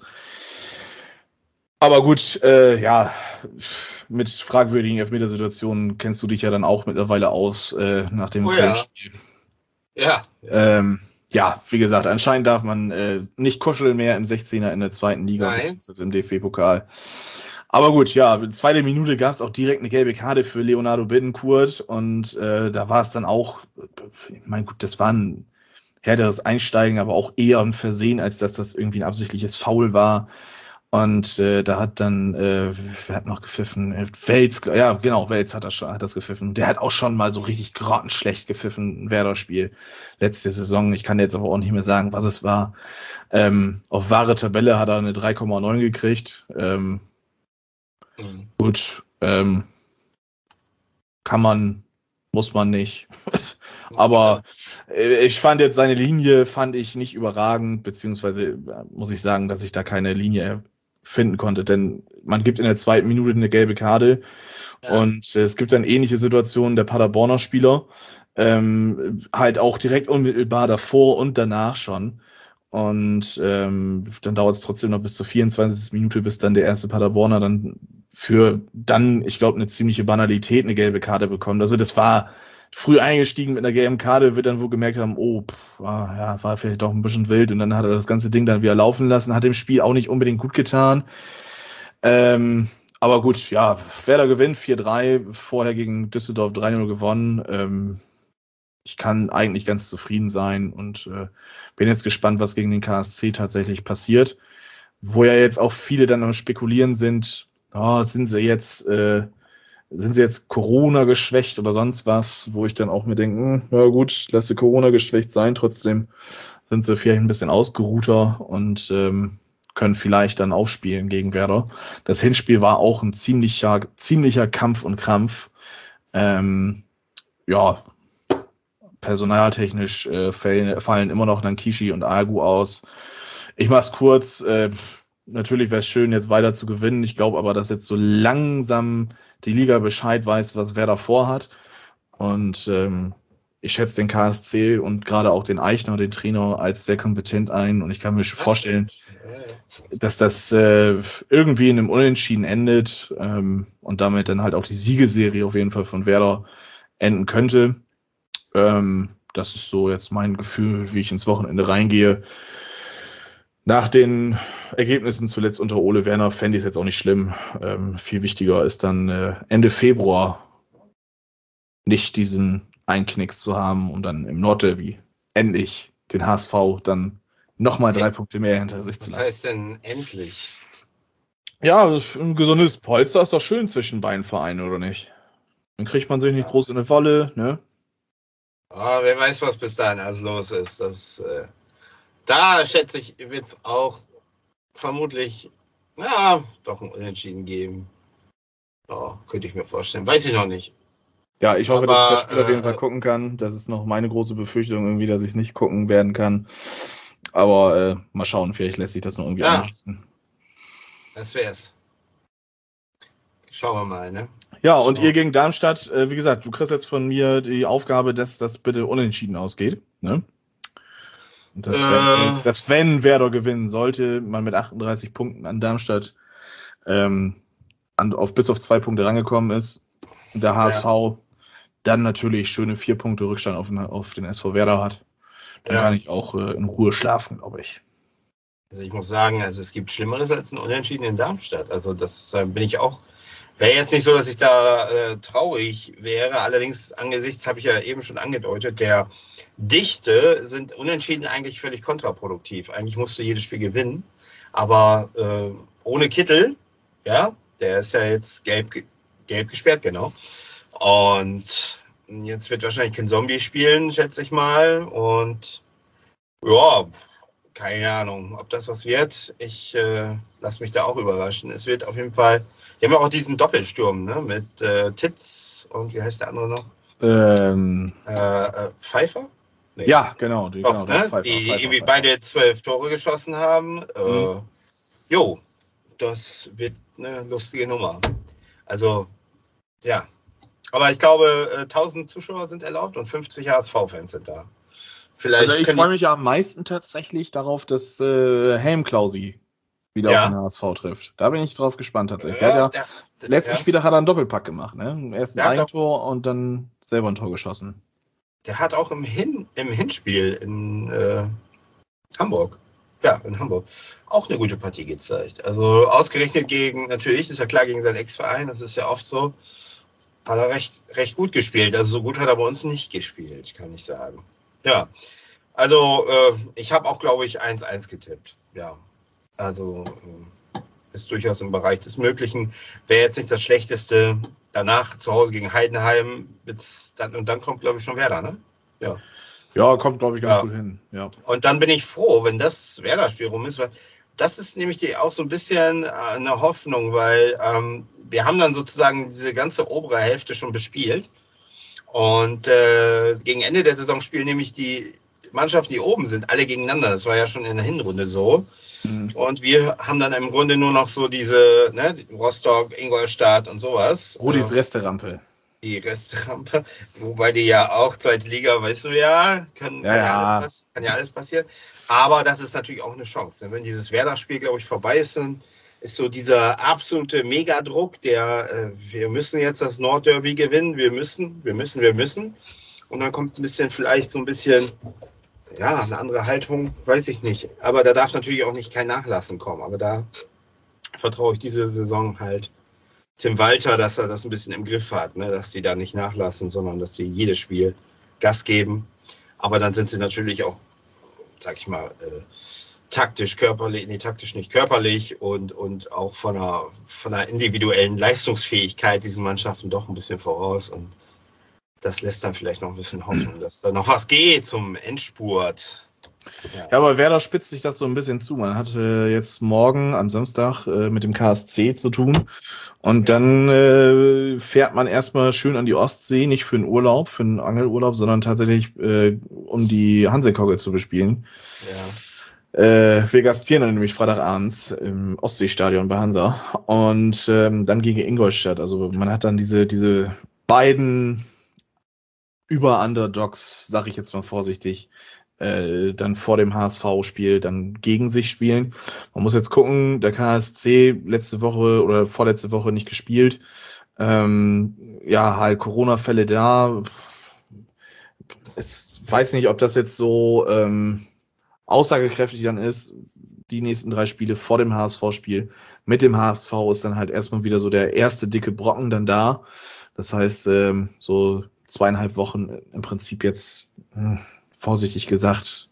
Aber gut, äh, ja, mit fragwürdigen Elfmetersituationen kennst du dich ja dann auch mittlerweile aus äh, nach dem Oh ja. Spiel. Ja. Ja. Ähm, ja, wie gesagt, anscheinend darf man äh, nicht kuscheln mehr im sechzehner in der zweiten Liga, Nein. beziehungsweise im D F B-Pokal. Aber gut, ja, zweite Minute gab es auch direkt eine gelbe Karte für Leonardo Bittencourt und äh, da war es dann auch, ich meine, gut, das war ein härteres Einsteigen, aber auch eher ein Versehen, als dass das irgendwie ein absichtliches Foul war. Und äh, da hat dann, äh, wer hat noch gepfiffen? Welz, ja genau, Welz hat das, schon, hat das gepfiffen. Der hat auch schon mal so richtig grottenschlecht gepfiffen, ein Werder-Spiel letzte Saison. Ich kann jetzt aber auch nicht mehr sagen, was es war. Ähm, auf wahre Tabelle hat er eine drei Komma neun gekriegt. Ähm, Mhm. gut, ähm, kann man, muss man nicht. Aber äh, ich fand jetzt seine Linie, fand ich nicht überragend, beziehungsweise äh, muss ich sagen, dass ich da keine Linie finden konnte, denn man gibt in der zweiten Minute eine gelbe Karte Ja. und äh, es gibt dann ähnliche Situationen der Paderborner Spieler, ähm, halt auch direkt unmittelbar davor und danach schon. Und ähm, dann dauert es trotzdem noch bis zur vierundzwanzigsten Minute, bis dann der erste Paderborner dann für dann, ich glaube, eine ziemliche Banalität eine gelbe Karte bekommt. Also das war früh eingestiegen mit einer gelben Karte, wird dann wohl gemerkt haben, oh, pff, ah, ja, war vielleicht doch ein bisschen wild und dann hat er das ganze Ding dann wieder laufen lassen, hat dem Spiel auch nicht unbedingt gut getan. Ähm, aber gut, ja, Werder gewinnt vier drei, vorher gegen Düsseldorf drei null gewonnen. Ähm, ich kann eigentlich ganz zufrieden sein und äh, bin jetzt gespannt, was gegen den K S C tatsächlich passiert. Wo ja jetzt auch viele dann am Spekulieren sind, oh, sind sie jetzt äh, sind sie jetzt Corona geschwächt oder sonst was, wo ich dann auch mir denke, na gut, lass sie Corona geschwächt sein, trotzdem sind sie vielleicht ein bisschen ausgeruhter und ähm, können vielleicht dann aufspielen gegen Werder. Das Hinspiel war auch ein ziemlicher, ziemlicher Kampf und Krampf. Ähm, ja, personaltechnisch äh, fallen, fallen immer noch Nankishi und Agu aus. Ich mach's kurz, äh, natürlich wäre es schön, jetzt weiter zu gewinnen. Ich glaube aber, dass jetzt so langsam die Liga Bescheid weiß, was Werder vorhat. Und ähm, ich schätze den K S C und gerade auch den Eichner, den Trainer, als sehr kompetent ein. Und ich kann mir schon vorstellen, dass das äh, irgendwie in einem Unentschieden endet ähm, und damit dann halt auch die Siegesserie auf jeden Fall von Werder enden könnte. Ähm, das ist so jetzt mein Gefühl, wie ich ins Wochenende reingehe. Nach den Ergebnissen zuletzt unter Ole Werner fände ich es jetzt auch nicht schlimm. Ähm, viel wichtiger ist dann äh, Ende Februar nicht diesen Einknicks zu haben und dann im Nordderby endlich den H S V dann nochmal drei Punkte mehr hinter sich zu Was lassen. heißt denn endlich? Ja, ein gesundes Polster ist doch schön zwischen beiden Vereinen, oder nicht? Dann kriegt man sich nicht Ja. groß in eine Wolle, ne? Oh, wer weiß, was bis dahin alles los ist. Das, äh, da schätze ich, wird es auch vermutlich, ja, doch ein Unentschieden geben. Oh, könnte ich mir vorstellen. Weiß ich noch nicht. Ja, ich hoffe, Aber, dass ich das Spiel auf jeden äh, Fall gucken kann. Das ist noch meine große Befürchtung irgendwie, dass ich es nicht gucken werden kann. Aber äh, mal schauen, vielleicht lässt sich das noch irgendwie Ja. einrichten. Das wär's. Schauen wir mal, ne? Ja, und So. ihr gegen Darmstadt, äh, wie gesagt, du kriegst jetzt von mir die Aufgabe, dass das bitte unentschieden ausgeht. Ne? Und dass, Äh. wenn, dass, wenn Werder gewinnen sollte, man mit achtunddreißig Punkten an Darmstadt ähm, an, auf, bis auf zwei Punkte rangekommen ist. Und der H S V dann natürlich schöne vier Punkte Rückstand auf den, auf den S V Werder hat, dann Ja. kann ich auch äh, in Ruhe schlafen, glaube ich. Also ich muss sagen, also es gibt Schlimmeres als ein Unentschieden in Darmstadt. Also das da bin ich auch, wäre jetzt nicht so, dass ich da äh, traurig wäre. Allerdings angesichts, habe ich ja eben schon angedeutet, der Dichte sind Unentschieden eigentlich völlig kontraproduktiv. Eigentlich musst du jedes Spiel gewinnen. Aber äh, ohne Kittel, ja, der ist ja jetzt gelb, ge- gelb gesperrt, genau. Und jetzt wird wahrscheinlich kein Zombie spielen, schätze ich mal. Und ja, keine Ahnung, ob das was wird. Ich äh, lasse mich da auch überraschen. Es wird auf jeden Fall, die haben ja auch diesen Doppelsturm, ne, mit äh, Titz und wie heißt der andere noch? Ähm, Äh, äh, Pfeiffer? Nee. ja, genau. Die, Doch, genau der ne? Pfeiffer, die Pfeiffer, irgendwie Pfeiffer. beide zwölf Tore geschossen haben. Äh, Mhm. Jo, das wird eine lustige Nummer. Also, ja. Aber ich glaube, äh, tausend Zuschauer sind erlaubt und fünfzig H S V-Fans sind da. Vielleicht Also ich können freue die- mich ja am meisten tatsächlich darauf, dass äh, Helm-Klausi wieder Ja. auf den H S V trifft. Da bin ich drauf gespannt tatsächlich. Ja, der hat der- ja, letzten ja. Spieltag hat er einen Doppelpack gemacht, ne? Erst ein Der hat doch- Eigentor und dann selber ein Tor geschossen. Der hat auch im, Hin, im Hinspiel in äh, Hamburg, ja, in Hamburg, auch eine gute Partie gezeigt. Also ausgerechnet gegen, natürlich, ist ja klar, gegen seinen Ex-Verein, das ist ja oft so, hat er recht, recht gut gespielt. Also so gut hat er bei uns nicht gespielt, kann ich sagen. Ja, also äh, ich habe auch, glaube ich, eins eins getippt. Ja, also äh, ist durchaus im Bereich des Möglichen. Wäre jetzt nicht das Schlechteste. Danach zu Hause gegen Heidenheim, wird's dann, und dann kommt, glaube ich, schon Werder, ne? Ja. Ja, kommt, glaube ich, ganz Ja. gut hin. Ja. Und dann bin ich froh, wenn das Werder-Spiel rum ist, weil das ist nämlich die, auch so ein bisschen äh, eine Hoffnung, weil ähm, wir haben dann sozusagen diese ganze obere Hälfte schon bespielt. Und äh, gegen Ende der Saison spielen nämlich die Mannschaften, die oben sind, alle gegeneinander. Das war ja schon in der Hinrunde so. Mhm. Und wir haben dann im Grunde nur noch so diese, ne, Rostock, Ingolstadt und sowas. Rudis Äh, Resterampe. die Restrampe, wobei die ja auch zweite Liga, weißt du ja, können, Ja, kann, ja ja. alles, pass- kann ja alles passieren. Aber das ist natürlich auch eine Chance. Wenn dieses Werder-Spiel, glaube ich, vorbei ist, dann ist so dieser absolute Megadruck, der, äh, wir müssen jetzt das Nordderby gewinnen, wir müssen, wir müssen, wir müssen. Und dann kommt ein bisschen, vielleicht so ein bisschen, ja, eine andere Haltung, weiß ich nicht. Aber da darf natürlich auch nicht kein Nachlassen kommen. Aber da vertraue ich diese Saison halt Tim Walter, dass er das ein bisschen im Griff hat, ne? Dass die da nicht nachlassen, sondern dass die jedes Spiel Gas geben. Aber dann sind sie natürlich auch, sag ich mal, äh, taktisch, körperlich, nee, taktisch nicht körperlich und, und auch von einer, von einer individuellen Leistungsfähigkeit diesen Mannschaften doch ein bisschen voraus. Und das lässt dann vielleicht noch ein bisschen Hoffnung, dass da noch was geht zum Endspurt. Ja, aber Werder spitzt sich das so ein bisschen zu. Man hatte jetzt morgen am Samstag äh, mit dem K S C zu tun und dann äh, fährt man erstmal schön an die Ostsee, nicht für einen Urlaub, für einen Angelurlaub, sondern tatsächlich äh, um die Hansekogge zu bespielen. Ja. Äh, wir gastieren dann nämlich Freitagabends im Ostseestadion bei Hansa und ähm, dann gegen Ingolstadt. Also man hat dann diese, diese beiden Über-Underdogs, sag ich jetzt mal vorsichtig, äh, dann vor dem H S V-Spiel dann gegen sich spielen. Man muss jetzt gucken, der K S C letzte Woche oder vorletzte Woche nicht gespielt. Ähm, ja, halt Corona-Fälle da. Ich weiß nicht, ob das jetzt so ähm, aussagekräftig dann ist. Die nächsten drei Spiele vor dem H S V-Spiel mit dem H S V ist dann halt erstmal wieder so der erste dicke Brocken dann da. Das heißt, ähm, so zweieinhalb Wochen im Prinzip jetzt, hm, vorsichtig gesagt,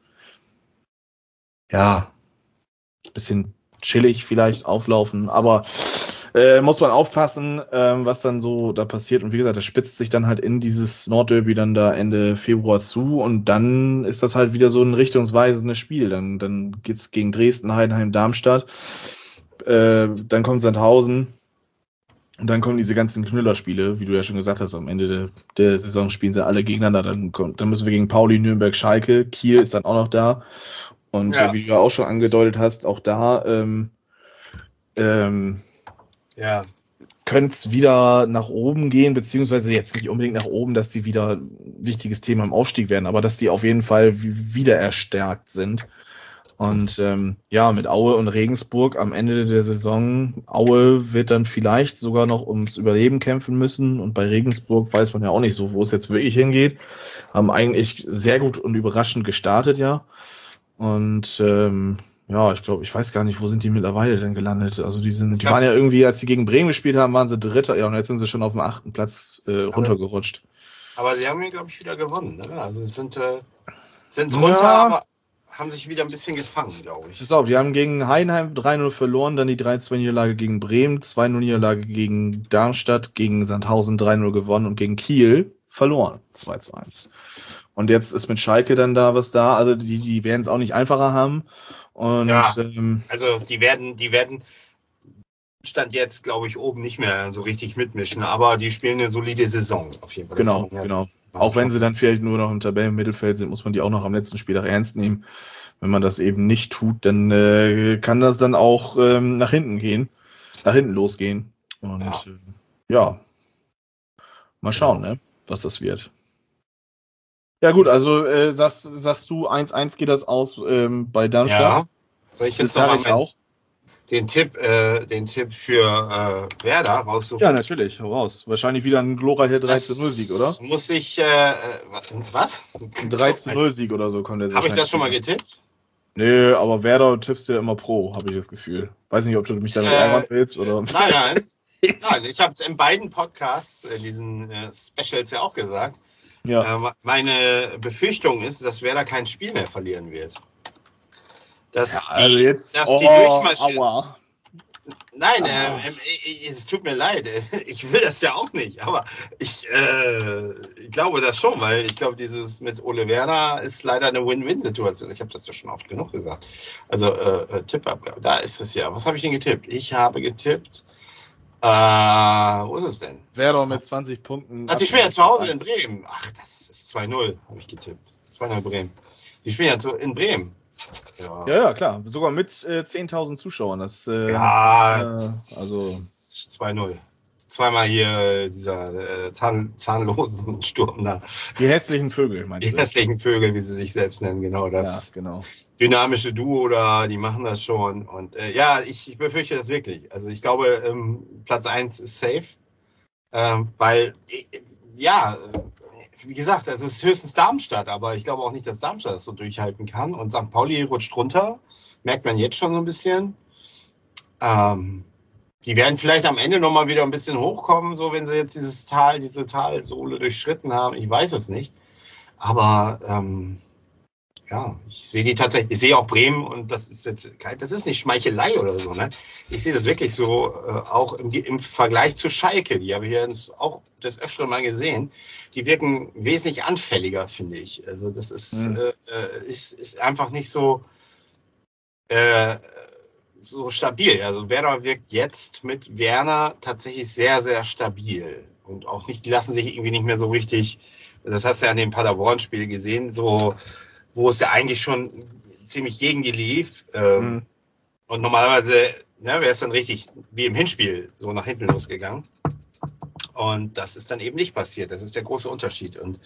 ja, bisschen chillig vielleicht auflaufen, aber äh, muss man aufpassen, ähm, was dann so da passiert. Und wie gesagt, das spitzt sich dann halt in dieses Nordderby dann da Ende Februar zu und dann ist das halt wieder so ein richtungsweisendes Spiel. Dann, dann geht's gegen Dresden, Heidenheim, Darmstadt, äh, dann kommt Sandhausen. Und dann kommen diese ganzen Knüllerspiele, wie du ja schon gesagt hast, am Ende der, der Saison spielen sie alle gegeneinander. Dann, kommt, dann müssen wir gegen Pauli, Nürnberg, Schalke. Kiel ist dann auch noch da. Und Ja. äh, wie du ja auch schon angedeutet hast, auch da ähm, ähm, Ja. könnte es wieder nach oben gehen, beziehungsweise jetzt nicht unbedingt nach oben, dass die wieder ein wichtiges Thema im Aufstieg werden, aber dass die auf jeden Fall wieder erstärkt sind. Und ähm, ja, mit Aue und Regensburg am Ende der Saison, Aue wird dann vielleicht sogar noch ums Überleben kämpfen müssen. Und bei Regensburg weiß man ja auch nicht so, wo es jetzt wirklich hingeht. Haben eigentlich sehr gut und überraschend gestartet, ja. Und ähm, ja, ich glaube, ich weiß gar nicht, wo sind die mittlerweile denn gelandet? Also die sind, die waren ja irgendwie, als sie gegen Bremen gespielt haben, waren sie Dritter, ja, und jetzt sind sie schon auf dem achten Platz äh, runtergerutscht. Aber sie haben ihn, glaube ich, wieder gewonnen. Ne? Also sie sind, äh, sind runter, Ja. aber haben sich wieder ein bisschen gefangen, glaube ich. Pass auf, die haben gegen Heidenheim drei null verloren, dann die drei zwei Niederlage gegen Bremen, zwei null Niederlage gegen Darmstadt, gegen Sandhausen drei null gewonnen und gegen Kiel verloren, zwei zu eins. Und jetzt ist mit Schalke dann da was da, also die, die werden es auch nicht einfacher haben. Und Ja. ähm, Also die werden, die werden Stand jetzt, glaube ich, oben nicht mehr so richtig mitmischen, aber die spielen eine solide Saison auf jeden Fall. Das genau, kann man ja genau. sagen. Auch wenn sie dann vielleicht nur noch im Tabellenmittelfeld sind, muss man die auch noch am letzten Spieltag ernst nehmen. Wenn man das eben nicht tut, dann äh, kann das dann auch ähm, nach hinten gehen, nach hinten losgehen. Und Ja. äh, ja, mal schauen, ne, was das wird. Ja gut, also äh, sagst, sagst du, eins eins geht das aus ähm, bei Darmstadt? Ja. Soll ich Das jetzt sage nochmal ich meinen- auch. den Tipp, äh, den Tipp für äh, Werder raussuchen? Ja, natürlich, hau raus. Wahrscheinlich wieder ein glorreicher drei zu null Sieg, oder? Das muss ich, äh, äh, was? Ein drei zu null Sieg oder so kommt der Habe ich das schon mal wahrscheinlich. getippt? Nee, aber Werder tippst du ja immer pro, habe ich das Gefühl. Weiß nicht, ob du mich damit Äh, ärgern willst oder. Nein, nein. Nein, ich habe es in beiden Podcasts, in diesen äh, Specials ja auch gesagt. Ja. Äh, meine Befürchtung ist, dass Werder kein Spiel mehr verlieren wird. Dass Ja, die, also jetzt. dass oh, die durchmarschieren. aua. Nein, Ah. äh, äh, es tut mir leid. Ich will das ja auch nicht. Aber ich, äh, ich glaube das schon, weil ich glaube, dieses mit Ole Werner ist leider eine Win-Win-Situation. Ich habe das ja schon oft genug gesagt. Also äh, äh, Tipp ab, da ist es ja. Was habe ich denn getippt? Ich habe getippt. Äh, wo ist es denn? Werder mit zwanzig Punkten. Ach, die spielen ja zu Hause in Bremen. Ach, das ist zwei null, habe ich getippt. zwei null Bremen. Die spielen ja zu, in Bremen. Ja, Ja, ja, klar. Sogar mit äh, zehntausend Zuschauern. Das, äh, ja äh, also. zwei null. Zweimal hier äh, dieser äh, Zahn, zahnlosen Sturm da. Die hässlichen Vögel, meinst Die du? hässlichen Vögel, wie sie sich selbst nennen, genau Ja, das genau. dynamische Duo da, die machen das schon. Und äh, ja, ich, ich befürchte das wirklich. Also ich glaube, ähm, Platz eins ist safe. Ähm, weil, äh, ja, äh, wie gesagt, es ist höchstens Darmstadt, aber ich glaube auch nicht, dass Darmstadt das so durchhalten kann. Und Sankt Pauli rutscht runter, merkt man jetzt schon so ein bisschen. Ähm, die werden vielleicht am Ende nochmal wieder ein bisschen hochkommen, so wenn sie jetzt dieses Tal, diese Talsohle durchschritten haben. Ich weiß es nicht. Aber ähm, ja, ich sehe die tatsächlich, ich sehe auch Bremen und das ist jetzt kein, das ist nicht Schmeichelei oder so, ne? Ich sehe das wirklich so, äh, auch im, im Vergleich zu Schalke, die habe ich ja auch des Öfteren mal gesehen, die wirken wesentlich anfälliger, finde ich. Also das ist, Mhm. äh, äh, ist, ist einfach nicht so, äh, so stabil. Also Werder wirkt jetzt mit Werner tatsächlich sehr, sehr stabil und auch nicht, die lassen sich irgendwie nicht mehr so richtig, das hast du ja an dem Paderborn-Spiel gesehen, so, wo es ja eigentlich schon ziemlich gegen die lief. Ähm, Mhm. Und normalerweise ne, wäre es dann richtig wie im Hinspiel so nach hinten losgegangen. Und das ist dann eben nicht passiert. Das ist der große Unterschied. Und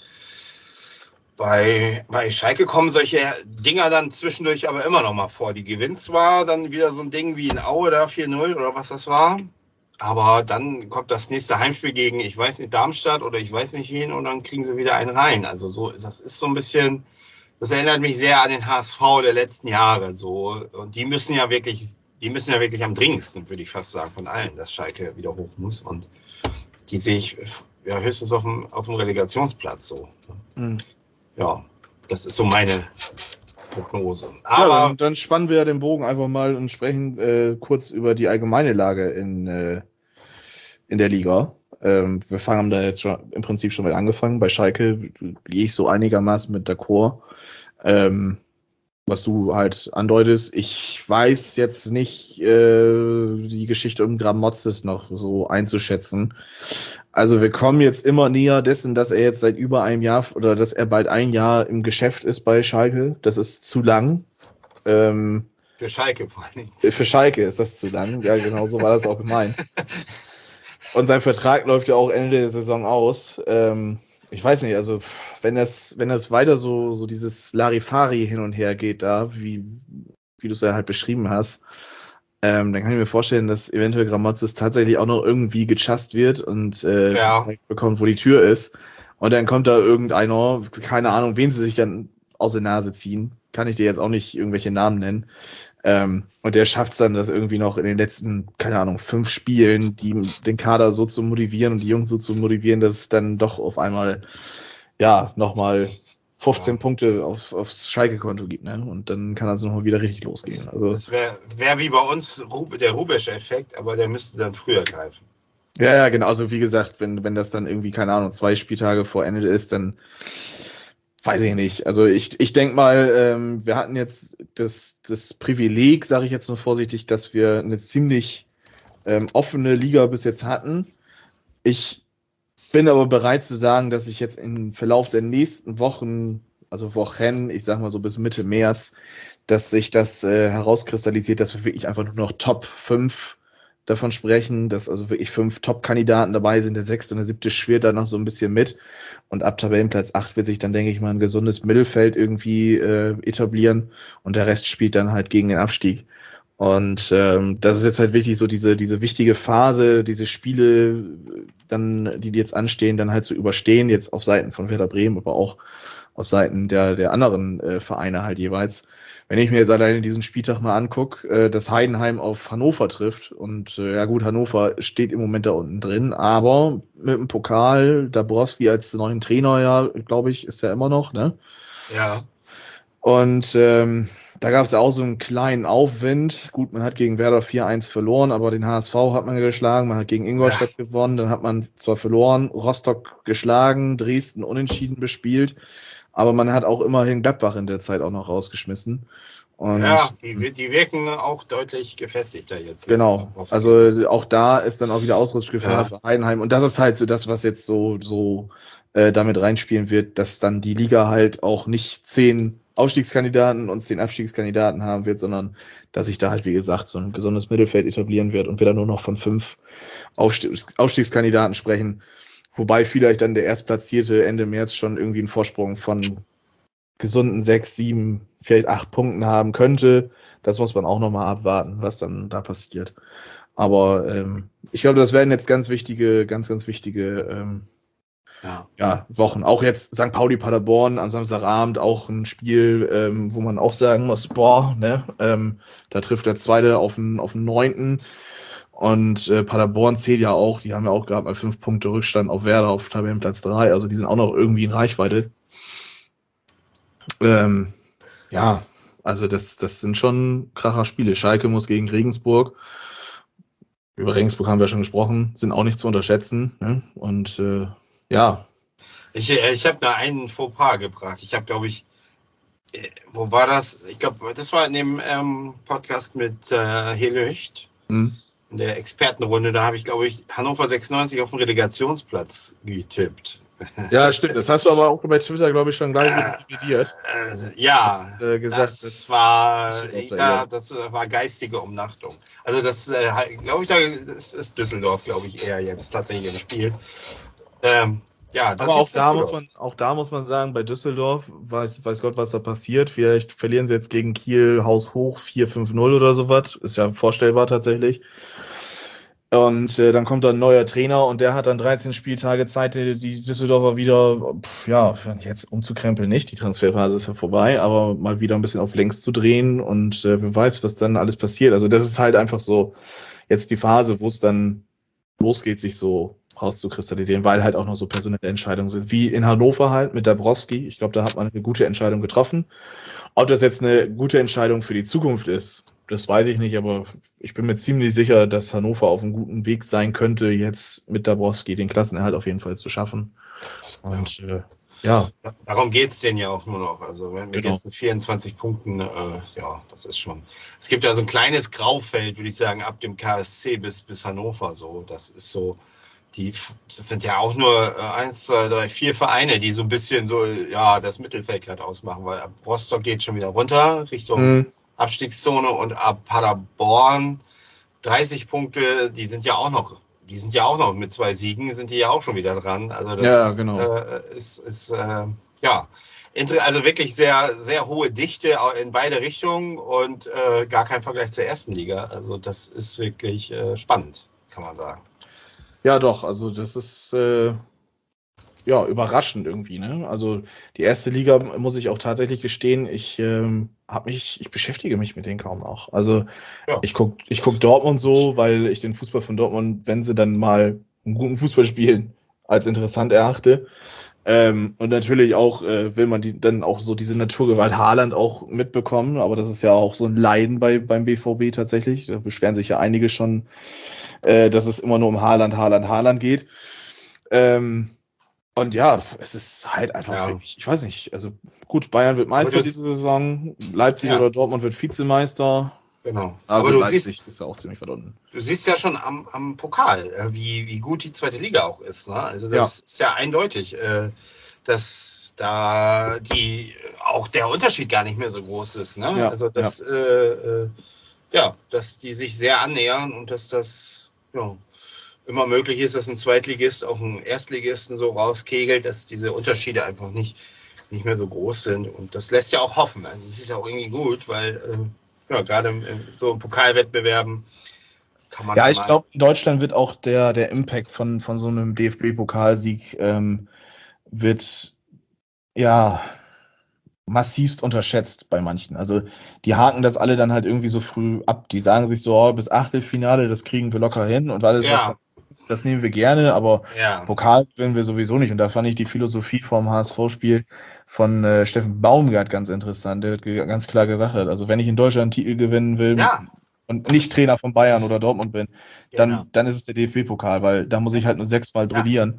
bei, bei Schalke kommen solche Dinger dann zwischendurch aber immer noch mal vor. Die gewinnt zwar dann wieder so ein Ding wie in Aue da vier null oder was das war. Aber dann kommt das nächste Heimspiel gegen, ich weiß nicht, Darmstadt oder ich weiß nicht wen und dann kriegen sie wieder einen rein. Also so, das ist so ein bisschen, das erinnert mich sehr an den H S V der letzten Jahre. So. Und die müssen ja wirklich, die müssen ja wirklich am dringendsten, würde ich fast sagen, von allen, dass Schalke wieder hoch muss. Und die sehe ich ja höchstens auf dem, auf dem Relegationsplatz so. Mhm. Ja, das ist so meine Prognose. Ja, Aber dann, dann spannen wir ja den Bogen einfach mal und sprechen äh, kurz über die allgemeine Lage in, äh, in der Liga. Ähm, wir fangen da jetzt schon im Prinzip schon mal angefangen. Bei Schalke gehe ich so einigermaßen mit d'accord. Ähm, was du halt andeutest. Ich weiß jetzt nicht, äh, die Geschichte um Gramotzes noch so einzuschätzen. Also wir kommen jetzt immer näher dessen, dass er jetzt seit über einem Jahr oder dass er bald ein Jahr im Geschäft ist bei Schalke. Das ist zu lang. Ähm, für Schalke vor allen Dingen. für Schalke ist das zu lang. Ja, genau so war das auch gemeint. Und sein Vertrag läuft ja auch Ende der Saison aus. Ähm, ich weiß nicht, also wenn das, wenn das weiter so, so dieses Larifari hin und her geht da, wie wie du es ja halt beschrieben hast, ähm, dann kann ich mir vorstellen, dass eventuell Gramotzes tatsächlich auch noch irgendwie gechast wird und äh, Ja. gezeigt bekommt, wo die Tür ist. Und dann kommt da irgendeiner, keine Ahnung, wen sie sich dann aus der Nase ziehen. Kann ich dir jetzt auch nicht irgendwelche Namen nennen. Ähm, und der schafft es dann, das irgendwie noch in den letzten, keine Ahnung, fünf Spielen, die, den Kader so zu motivieren und die Jungs so zu motivieren, dass es dann doch auf einmal, ja, nochmal fünfzehn Ja. Punkte auf, aufs Schalke-Konto gibt, ne? Und dann kann das nochmal wieder richtig losgehen. Also, Das wäre wär wie bei uns Rub- der Rubesch-Effekt, aber der müsste dann früher greifen. ja, ja, genau. Also wie gesagt, wenn, wenn das dann irgendwie, keine Ahnung, zwei Spieltage vor Ende ist, dann weiß ich nicht. Also ich, ich denke mal, ähm, wir hatten jetzt das, das Privileg, sage ich jetzt nur vorsichtig, dass wir eine ziemlich ähm, offene Liga bis jetzt hatten. Ich bin aber bereit zu sagen, dass ich jetzt im Verlauf der nächsten Wochen, also Wochen, ich sag mal so bis Mitte März, dass sich das äh, herauskristallisiert, dass wir wirklich einfach nur noch Top fünf davon sprechen, dass also wirklich fünf Top-Kandidaten dabei sind. Der sechste und der siebte schwirrt da noch so ein bisschen mit. Und ab Tabellenplatz acht wird sich dann, denke ich mal, ein gesundes Mittelfeld irgendwie äh, etablieren. Und der Rest spielt dann halt gegen den Abstieg. Und ähm, das ist jetzt halt wichtig, so diese diese wichtige Phase, diese Spiele, dann, die jetzt anstehen, dann halt zu überstehen, jetzt auf Seiten von Werder Bremen, aber auch auf Seiten der der anderen äh, Vereine halt jeweils. Wenn ich mir jetzt alleine diesen Spieltag mal angucke, äh, dass Heidenheim auf Hannover trifft und äh, ja gut, Hannover steht im Moment da unten drin, aber mit dem Pokal, Dabrowski als neuen Trainer, ja, glaube ich, ist ja immer noch, ne? Ja. Und ähm, da gab es ja auch so einen kleinen Aufwind. Gut, man hat gegen Werder vier eins verloren, aber den H S V hat man geschlagen, man hat gegen Ingolstadt ja. gewonnen, dann hat man zwar verloren, Rostock geschlagen, Dresden unentschieden bespielt, aber man hat auch immerhin Gladbach in der Zeit auch noch rausgeschmissen. Und ja, die, die wirken auch deutlich gefestigter jetzt. Genau, also auch da ist dann auch wieder Ausrutschgefahr ja. für Heidenheim. Und das ist halt so das, was jetzt so, so äh, damit reinspielen wird, dass dann die Liga halt auch nicht zehn Aufstiegskandidaten und zehn Abstiegskandidaten haben wird, sondern dass sich da halt, wie gesagt, so ein gesundes Mittelfeld etablieren wird und wir dann nur noch von fünf Aufstiegs- Aufstiegskandidaten sprechen. Wobei vielleicht dann der Erstplatzierte Ende März schon irgendwie einen Vorsprung von gesunden sechs, sieben, vielleicht acht Punkten haben könnte. Das muss man auch nochmal abwarten, was dann da passiert. Aber ähm, ich glaube, das werden jetzt ganz wichtige, ganz, ganz wichtige ähm, ja. Ja, Wochen. Auch jetzt Sankt Pauli Paderborn am Samstagabend, auch ein Spiel, ähm, wo man auch sagen muss, boah, ne, ähm, da trifft der Zweite auf den, auf den Neunten. Und äh, Paderborn zählt ja auch, die haben ja auch gerade mal fünf Punkte Rückstand auf Werder auf Tabellenplatz drei, also die sind auch noch irgendwie in Reichweite. Ähm, ja, also das, das sind schon kracher Spiele. Schalke muss gegen Regensburg. Über Regensburg haben wir schon gesprochen, sind auch nicht zu unterschätzen. Ne? Und äh, ja. Ich, ich habe da einen Fauxpas gebracht. Ich habe, glaube ich, wo war das? Ich glaube, das war in dem ähm, Podcast mit äh, Helücht. Hm. In der Expertenrunde, da habe ich, glaube ich, Hannover sechsundneunzig auf dem Relegationsplatz getippt. Ja, stimmt. Das hast du aber auch bei Twitter, glaube ich, schon gleich revidiert. Äh, äh, ja, und, äh, gesagt, das, das war ja, das war geistige Umnachtung. Also das, äh, glaube ich, da ist, ist Düsseldorf, glaube ich, eher jetzt tatsächlich im Spiel. Ähm, ja, das aber auch da muss man, auch da muss man sagen, bei Düsseldorf weiß, weiß Gott, was da passiert. Vielleicht verlieren sie jetzt gegen Kiel haushoch vier fünf null oder sowas. Ist ja vorstellbar tatsächlich. Und äh, dann kommt da ein neuer Trainer und der hat dann dreizehn Spieltage Zeit, die, die Düsseldorfer wieder, pff, ja, jetzt umzukrempeln nicht, die Transferphase ist ja vorbei, aber mal wieder ein bisschen auf links zu drehen und äh, wer weiß, was dann alles passiert. Also das ist halt einfach so jetzt die Phase, wo es dann losgeht, sich so rauszukristallisieren, weil halt auch noch so personelle Entscheidungen sind, wie in Hannover halt mit Dabrowski. Ich glaube, da hat man eine gute Entscheidung getroffen. Ob das jetzt eine gute Entscheidung für die Zukunft ist, das weiß ich nicht, aber ich bin mir ziemlich sicher, dass Hannover auf einem guten Weg sein könnte, jetzt mit Dabrowski den Klassenerhalt auf jeden Fall zu schaffen. Und äh, ja. Darum geht's denen ja auch nur noch. Also wenn wir genau. jetzt mit vierundzwanzig Punkten, äh, ja, das ist schon. Es gibt ja so ein kleines Graufeld, würde ich sagen, ab dem K S C bis, bis Hannover so. Das ist so. Die, das sind ja auch nur äh, eins, zwei, drei, vier Vereine, die so ein bisschen so, ja, das Mittelfeld gerade ausmachen, weil ab Rostock geht schon wieder runter Richtung mhm. Abstiegszone und ab Paderborn dreißig Punkte, die sind ja auch noch, die sind ja auch noch mit zwei Siegen, sind die ja auch schon wieder dran. Also das ja, ist, genau. äh, ist, ist äh, ja, Also wirklich sehr, sehr hohe Dichte in beide Richtungen und äh, gar kein Vergleich zur ersten Liga. Also das ist wirklich äh, spannend, kann man sagen. Ja, doch, also das ist äh, ja überraschend irgendwie, ne? Also die erste Liga, muss ich auch tatsächlich gestehen, ich ähm, habe mich, ich beschäftige mich mit denen kaum noch. Also Ja. ich guck, ich guck Dortmund so, weil ich den Fußball von Dortmund, wenn sie dann mal einen guten Fußball spielen, als interessant erachte. Ähm, und natürlich auch äh, will man die, dann auch so diese Naturgewalt Haaland auch mitbekommen, aber das ist ja auch so ein Leiden bei, beim B V B tatsächlich. Da beschweren sich ja einige schon, äh, dass es immer nur um Haaland, Haaland, Haaland geht. Ähm, und ja, es ist halt einfach, Ja. wirklich, ich weiß nicht, also gut, Bayern wird Meister das, diese Saison, Leipzig ja. oder Dortmund wird Vizemeister. Genau. Also Aber du Leipzig siehst, ist ja auch ziemlich weit unten. du siehst ja schon am, am Pokal, äh, wie, wie gut die zweite Liga auch ist. Ne? Also das Ja. ist ja eindeutig, äh, dass da die auch der Unterschied gar nicht mehr so groß ist. Ne? Ja, Also dass, ja. Äh, äh, ja, dass die sich sehr annähern und dass das ja, immer möglich ist, dass ein Zweitligist auch einen Erstligisten so rauskegelt, dass diese Unterschiede einfach nicht, nicht mehr so groß sind. Und das lässt ja auch hoffen. Also das ist ja auch irgendwie gut, weil äh, ja, gerade im, im, so in Pokalwettbewerben kann man Ja, da ich mal- glaube, in Deutschland wird auch der, der Impact von, von so einem D F B-Pokalsieg ähm, wird ja massivst unterschätzt bei manchen. Also die haken das alle dann halt irgendwie so früh ab. Die sagen sich so, oh, bis Achtelfinale, das kriegen wir locker hin und alles, Ja. was das nehmen wir gerne, aber Ja. Pokal gewinnen wir sowieso nicht. Und da fand ich die Philosophie vom H S V-Spiel von äh, Steffen Baumgart ganz interessant, der ge- ganz klar gesagt hat, also wenn ich in Deutschland einen Titel gewinnen will Ja. und nicht Trainer von Bayern oder Dortmund bin, dann, Genau. dann ist es der D F B-Pokal, weil da muss ich halt nur sechsmal Ja. brillieren.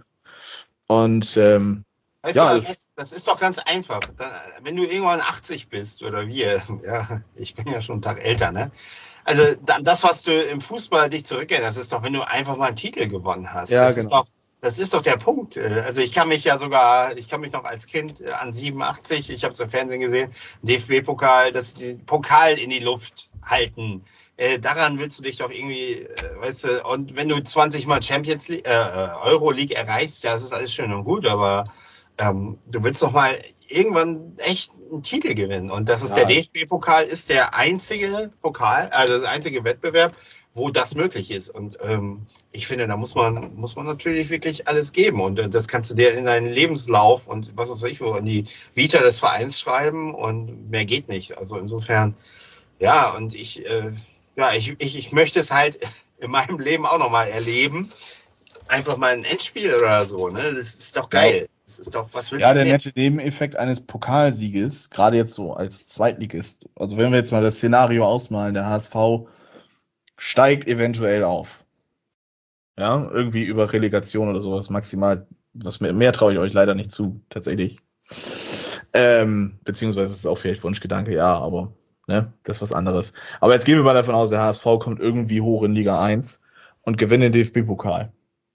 Und ähm, Weißt ja, du, also- das, das ist doch ganz einfach. Da, wenn du irgendwann achtzig bist oder wir, ja, ich bin ja schon einen Tag älter, ne? Also da, das, was du im Fußball dich zurückerinnerst, ist doch, wenn du einfach mal einen Titel gewonnen hast. Ja, das, ist genau. doch, das ist doch der Punkt. Also ich kann mich ja sogar, ich kann mich noch als Kind an siebenundachtzig, ich habe es im Fernsehen gesehen, D F B-Pokal, das den Pokal in die Luft halten. Äh, daran willst du dich doch irgendwie, äh, weißt du, und wenn du zwanzig Mal Champions League, äh, Euro League erreichst, ja, das ist alles schön und gut, aber ähm, du willst doch mal irgendwann echt einen Titel gewinnen. Und das ist Ja. der D F B-Pokal, ist der einzige Pokal, also das einzige Wettbewerb, wo das möglich ist. Und ähm, ich finde, da muss man, muss man natürlich wirklich alles geben. Und äh, das kannst du dir in deinen Lebenslauf und was weiß ich, wo an die Vita des Vereins schreiben und mehr geht nicht. Also insofern, ja, und ich, äh, ja, ich, ich, ich möchte es halt in meinem Leben auch nochmal erleben. Einfach mal ein Endspiel oder so, ne? Das ist doch geil. Das ist doch, was willst ja, du der mehr? nette Nebeneffekt eines Pokalsieges, gerade jetzt so als Zweitligist, also wenn wir jetzt mal das Szenario ausmalen, der H S V steigt eventuell auf. Ja, irgendwie über Relegation oder sowas maximal. Was mehr, mehr traue ich euch leider nicht zu, tatsächlich. Ähm, beziehungsweise ist es auch vielleicht Wunschgedanke, ja, aber ne, das ist was anderes. Aber jetzt gehen wir mal davon aus, der H S V kommt irgendwie hoch in Liga eins und gewinnt den D F B-Pokal.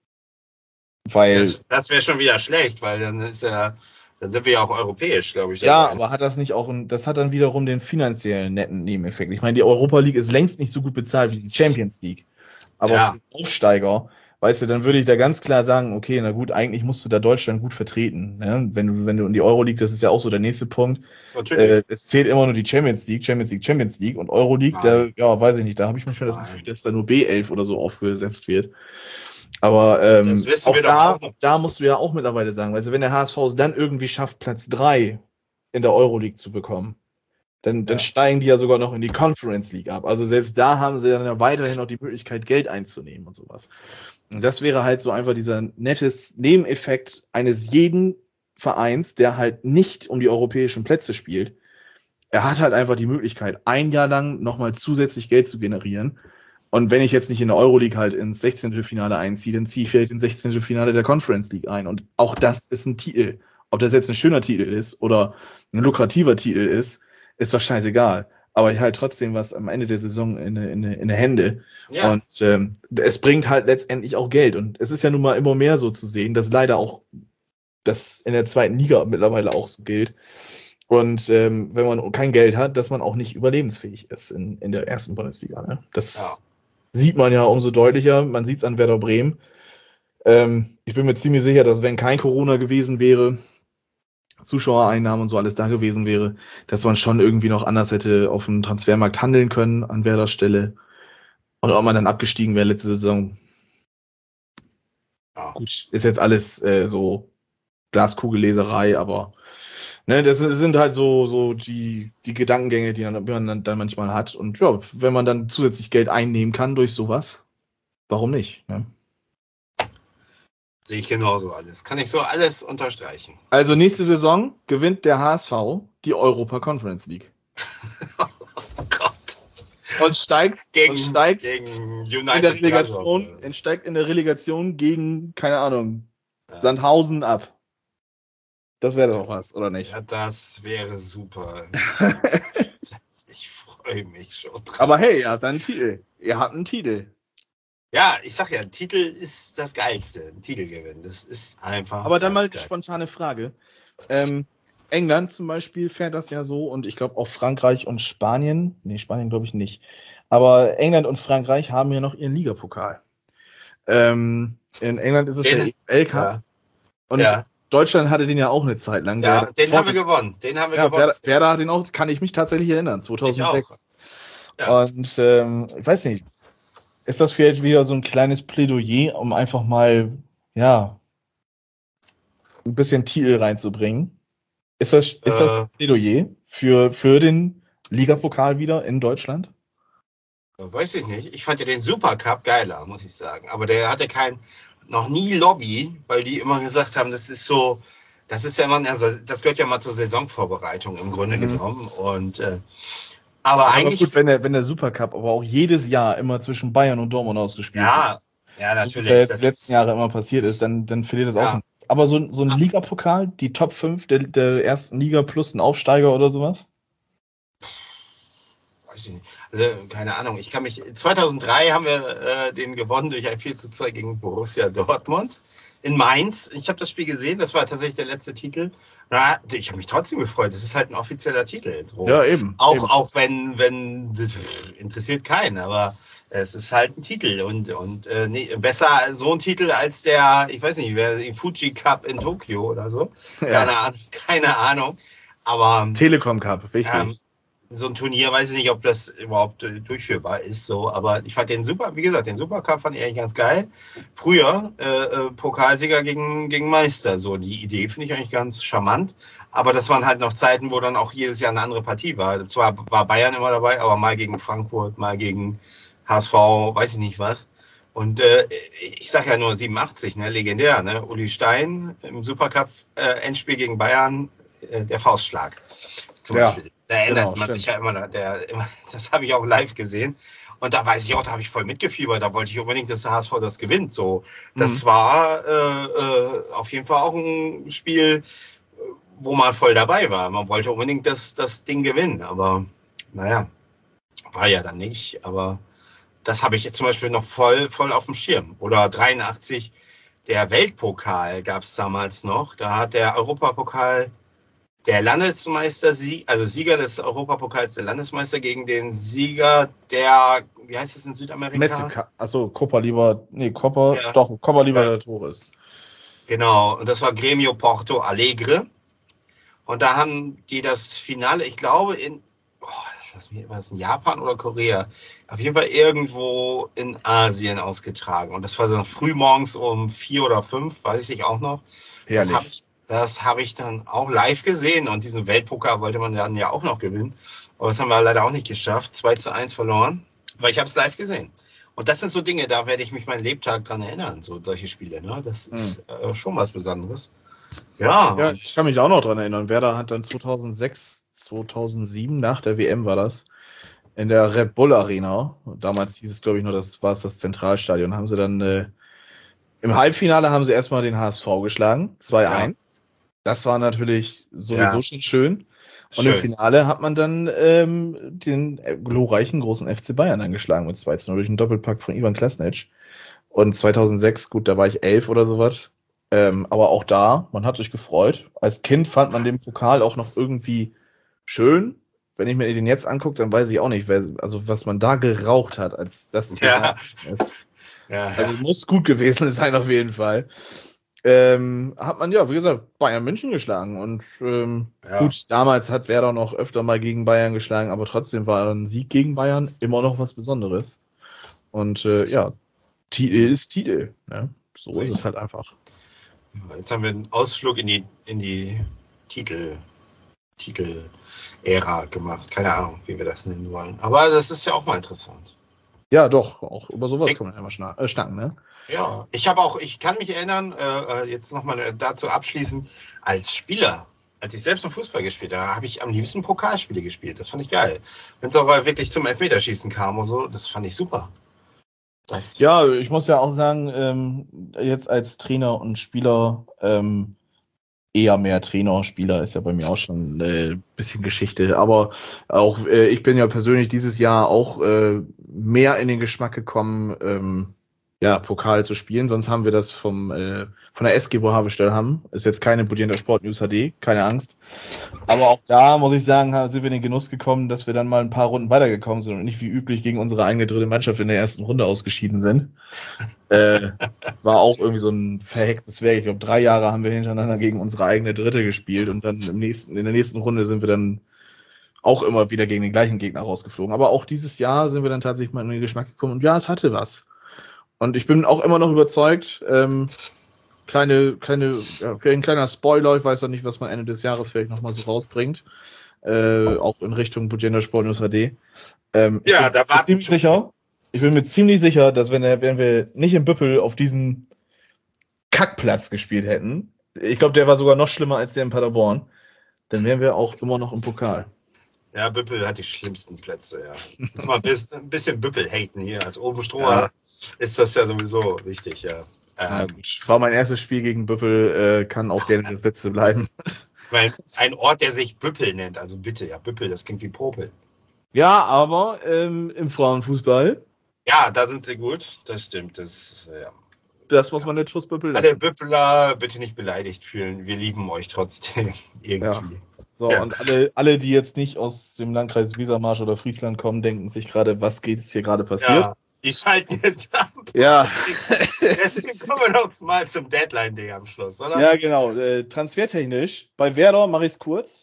Weil, Das, das wäre schon wieder schlecht, weil dann ist ja, dann sind wir ja auch europäisch, glaube ich. ja, dabei. aber hat das nicht auch, ein, das hat dann wiederum den finanziellen netten Nebeneffekt. Ich meine, die Europa League ist längst nicht so gut bezahlt wie die Champions League. Aber Ja. für den Aufsteiger, weißt du, dann würde ich da ganz klar sagen, okay, na gut, eigentlich musst du da Deutschland gut vertreten. Ne? Wenn du, wenn du in die Euro League, das ist ja auch so der nächste Punkt. Natürlich. Äh, es zählt immer nur die Champions League, Champions League, Champions League und Euro League, da, Nein. ja, weiß ich nicht, da habe ich manchmal das Nein. Gefühl, dass da nur B elf oder so aufgesetzt wird. Aber ähm, Das wissen auch, wir doch da, auch noch. auch da musst du ja auch mittlerweile sagen, also wenn der H S V es dann irgendwie schafft, Platz drei in der Euroleague zu bekommen, dann, dann Ja. steigen die ja sogar noch in die Conference League ab. Also selbst da haben sie dann ja weiterhin noch die Möglichkeit, Geld einzunehmen und sowas. Und das wäre halt so einfach dieser nettes Nebeneffekt eines jeden Vereins, der halt nicht um die europäischen Plätze spielt. Er hat halt einfach die Möglichkeit, ein Jahr lang nochmal zusätzlich Geld zu generieren. Und wenn ich jetzt nicht in der Euroleague halt ins sechzehnte Finale einziehe, dann ziehe ich vielleicht ins sechzehnte Finale der Conference League ein. Und auch das ist ein Titel. Ob das jetzt ein schöner Titel ist oder ein lukrativer Titel ist, ist doch scheißegal. Aber ich halt trotzdem was am Ende der Saison in, in, in der Hände. Ja. Und ähm, es bringt halt letztendlich auch Geld. Und es ist ja nun mal immer mehr so zu sehen, dass leider auch das in der zweiten Liga mittlerweile auch so gilt. Und ähm, wenn man kein Geld hat, dass man auch nicht überlebensfähig ist in, in der ersten Bundesliga. Ne? Das Ja. sieht man ja umso deutlicher. Man sieht es an Werder Bremen. Ähm, ich bin mir ziemlich sicher, dass wenn kein Corona gewesen wäre, Zuschauereinnahmen und so alles da gewesen wäre, dass man schon irgendwie noch anders hätte auf dem Transfermarkt handeln können an Werders Stelle. Und ob man dann abgestiegen wäre letzte Saison. Ja. Gut, ist jetzt alles äh, so Glaskugelleserei, aber ne, das sind halt so, so die, die Gedankengänge, die man dann, dann manchmal hat. Und ja, wenn man dann zusätzlich Geld einnehmen kann durch sowas, warum nicht? Ne? Sehe ich genauso alles. Kann ich so alles unterstreichen. Also nächste Saison gewinnt der H S V die Europa Conference League. Oh Gott. Und steigt, Gegen, und steigt gegen in der United Relegation, Gladbach. und steigt in der Relegation gegen, keine Ahnung, Ja. Sandhausen ab. Das wäre doch was, oder nicht? Ja, das wäre super. Ich freue mich schon drauf. Aber hey, ihr habt einen Titel. Ihr habt einen Titel. Ja, ich sag ja, Titel ist das Geilste. Ein Titelgewinn. Das ist einfach. Aber dann das mal eine Geilste. spontane Frage. Ähm, England zum Beispiel fährt das ja so und ich glaube auch Frankreich und Spanien. Nee, Spanien glaube ich nicht. Aber England und Frankreich haben ja noch ihren Ligapokal. Ähm, in England ist es Den- der E F L Cup. Ja. Und Ja, Deutschland hatte den ja auch eine Zeit lang. ja Werder- den haben wir gewonnen. Den haben wir Ja, gewonnen. Werder, Werder hat den auch, kann ich mich tatsächlich erinnern, Ich zweitausendsechs. auch. Ja. Und ähm, ich weiß nicht, ist das vielleicht wieder so ein kleines Plädoyer, um einfach mal, ja, ein bisschen Titel reinzubringen? Ist das, ist das Äh. ein Plädoyer für, für den Ligapokal wieder in Deutschland? Weiß ich nicht. Ich fand ja den Supercup geiler, muss ich sagen. Aber der hatte kein, noch nie Lobby, weil die immer gesagt haben, das ist so, das ist ja immer, also das gehört ja mal zur Saisonvorbereitung im Grunde Mhm. genommen. Und äh, aber, Aber eigentlich, gut, wenn der, wenn der Supercup aber auch jedes Jahr immer zwischen Bayern und Dortmund ausgespielt wird, ja, ja, so wie natürlich. es ja jetzt das die letzten ist- Jahre immer passiert ist, dann, dann verliert das Ja. auch nicht. Aber so, so ein Ah. Ligapokal, die Top fünf der, der ersten Liga plus ein Aufsteiger oder sowas? Weiß ich nicht. Also, keine Ahnung. Ich kann mich, zweitausenddrei haben wir äh, den gewonnen durch ein vier zu zwei gegen Borussia Dortmund in Mainz. Ich habe das Spiel gesehen, das war tatsächlich der letzte Titel. Na, ich habe mich trotzdem gefreut. Das ist halt ein offizieller Titel. So. Ja, eben. Auch, eben. auch wenn, wenn, das interessiert keinen, aber es ist halt ein Titel und, und äh, nee, besser so ein Titel als der, ich weiß nicht, wer den Fuji Cup in Tokio oder so. Keine, Ja. Ahnung, keine Ahnung. Aber Telekom Cup, wichtig. ähm, so ein Turnier, weiß ich nicht, ob das überhaupt äh, durchführbar ist, so, aber ich fand den super, wie gesagt, den Supercup fand ich eigentlich ganz geil. Früher äh, äh, Pokalsieger gegen, gegen Meister, so die Idee finde ich eigentlich ganz charmant, aber das waren halt noch Zeiten, wo dann auch jedes Jahr eine andere Partie war. Zwar war Bayern immer dabei, aber mal gegen Frankfurt, mal gegen H S V, weiß ich nicht was. Und äh, ich sag ja nur siebenundachtzig, ne, legendär, ne, Uli Stein im Supercup äh, Endspiel gegen Bayern, äh, der Faustschlag zum Ja. Beispiel. Da erinnert Genau, man stimmt. sich ja immer, der, immer, das habe ich auch live gesehen. Und da weiß ich auch, da habe ich voll mitgefiebert. Da wollte ich unbedingt, dass der H S V das gewinnt. So, das Mhm. war äh, äh, auf jeden Fall auch ein Spiel, wo man voll dabei war. Man wollte unbedingt das, das Ding gewinnen. Aber naja, war ja dann nicht. Aber das habe ich jetzt zum Beispiel noch voll, voll auf dem Schirm. Oder dreiundachtzig, der Weltpokal gab es damals noch. Da hat der Europapokal der Landesmeister, also Sieger des Europapokals, der Landesmeister gegen den Sieger der, wie heißt das in Südamerika? Mexika. Achso, Copa Liber, nee, Copa, Ja. doch, Copa Ja. Libertadores. Genau, und das war Grêmio Porto Alegre. Und da haben die das Finale, ich glaube in, oh, lass mich, war es in Japan oder Korea? Auf jeden Fall irgendwo in Asien ausgetragen. Und das war so früh morgens um vier oder fünf, weiß ich auch noch. Das Herrlich. habe ich, das hab ich dann auch live gesehen. Und diesen Weltpokal wollte man dann ja auch noch gewinnen. Aber das haben wir leider auch nicht geschafft. zwei zu eins verloren. Aber ich habe es live gesehen. Und das sind so Dinge, da werde ich mich meinen Lebtag dran erinnern. So solche Spiele, ne? Das ist äh, schon was Besonderes. Ja, Ja, und- ich kann mich auch noch dran erinnern. Werder hat dann zweitausendsechs, zweitausendsieben, nach der W M war das, in der Red Bull Arena, damals hieß es, glaube ich, nur, das war es das Zentralstadion, haben sie dann äh, im Halbfinale haben sie erstmal den H S V geschlagen, zwei eins. Das war natürlich sowieso Ja. schon schön. Und Schön. im Finale hat man dann ähm, den äh, glorreichen großen F C Bayern angeschlagen mit zwei zu null durch einen Doppelpack von Ivan Klasnic. Und zweitausendsechs, gut, da war ich elf oder sowas. Ähm, aber auch da, man hat sich gefreut. Als Kind fand man den Pokal auch noch irgendwie schön. Wenn ich mir den jetzt angucke, dann weiß ich auch nicht, wer, also was man da geraucht hat, als das Ja. ist. Ja, Also muss gut gewesen sein auf jeden Fall. ähm, hat man ja, wie gesagt, Bayern München geschlagen. Und ähm, Ja. gut, damals hat Werder noch öfter mal gegen Bayern geschlagen, aber trotzdem war ein Sieg gegen Bayern immer noch was Besonderes. Und äh, ja, Titel ist Titel. Ne? So ist es halt einfach. Jetzt haben wir einen Ausflug in die, in die Titel, Titel-Ära gemacht. Keine Ahnung, wie wir das nennen wollen. Aber das ist ja auch mal interessant. Ja, doch, auch über sowas Denk- kann man ja mal schna- äh, schnacken, ne? Ja, ich habe auch, ich kann mich erinnern, äh, jetzt nochmal dazu abschließen, als Spieler, als ich selbst noch Fußball gespielt habe, habe ich am liebsten Pokalspiele gespielt. Das fand ich geil. Wenn es aber wirklich zum Elfmeterschießen kam und so, das fand ich super. Das, Ja, ich muss ja auch sagen, ähm, jetzt als Trainer und Spieler, ähm, eher mehr Trainer, Spieler ist ja bei mir auch schon ein äh, bisschen Geschichte. Aber auch äh, ich bin ja persönlich dieses Jahr auch äh, mehr in den Geschmack gekommen, ähm, ja, Pokal zu spielen. Sonst haben wir das vom äh, von der S G, wo Havestell haben. Ist jetzt keine Budierender Sport News H D, keine Angst. Aber auch da muss ich sagen, haben- sind wir in den Genuss gekommen, dass wir dann mal ein paar Runden weitergekommen sind und nicht wie üblich gegen unsere eigene dritte Mannschaft in der ersten Runde ausgeschieden sind. Äh, war auch irgendwie so ein verhextes Werk. Ich glaube, drei Jahre haben wir hintereinander gegen unsere eigene Dritte gespielt und dann im nächsten, in der nächsten Runde sind wir dann auch immer wieder gegen den gleichen Gegner rausgeflogen. Aber auch dieses Jahr sind wir dann tatsächlich mal in den Geschmack gekommen und ja, es hatte was. Und ich bin auch immer noch überzeugt, ähm, kleine, kleine, ja, vielleicht ein kleiner Spoiler, ich weiß noch nicht, was man Ende des Jahres vielleicht nochmal so rausbringt, äh, auch in Richtung Budgender Sport News H D. Ähm, ich Ja, bin da mir warten ziemlich schon- sicher, ich bin mir ziemlich sicher, dass wenn, wenn wir nicht in Büppel auf diesen Kackplatz gespielt hätten, ich glaube, der war sogar noch schlimmer als der in Paderborn, dann wären wir auch immer noch im Pokal. Ja, Büppel hat die schlimmsten Plätze, ja. Das ist mal ein bisschen, ein bisschen Büppel-haten hier. Als Obenstroher Ja. ist das ja sowieso wichtig, ja. Ja, Ähm, gut. War mein erstes Spiel gegen Büppel, äh, kann auch gerne das letzte bleiben. weil ein Ort, der sich Büppel nennt, also bitte, ja, Büppel, das klingt wie Popel. Ja, aber ähm, im Frauenfußball, Ja, da sind sie gut, das stimmt. Das, äh, ja. das muss man nicht fürs Büppel Alle lassen. Büppeler bitte nicht beleidigt fühlen. Wir lieben euch trotzdem irgendwie. So, Ja. und alle, alle, die jetzt nicht aus dem Landkreis Wesermarsch oder Friesland kommen, denken sich gerade, was geht es hier gerade passiert? Ja, die schalten jetzt ab. Ja, Deswegen kommen wir noch mal zum Deadline-Day am Schluss, oder? ja, genau. Äh, transfertechnisch, bei Werder mache ich es kurz.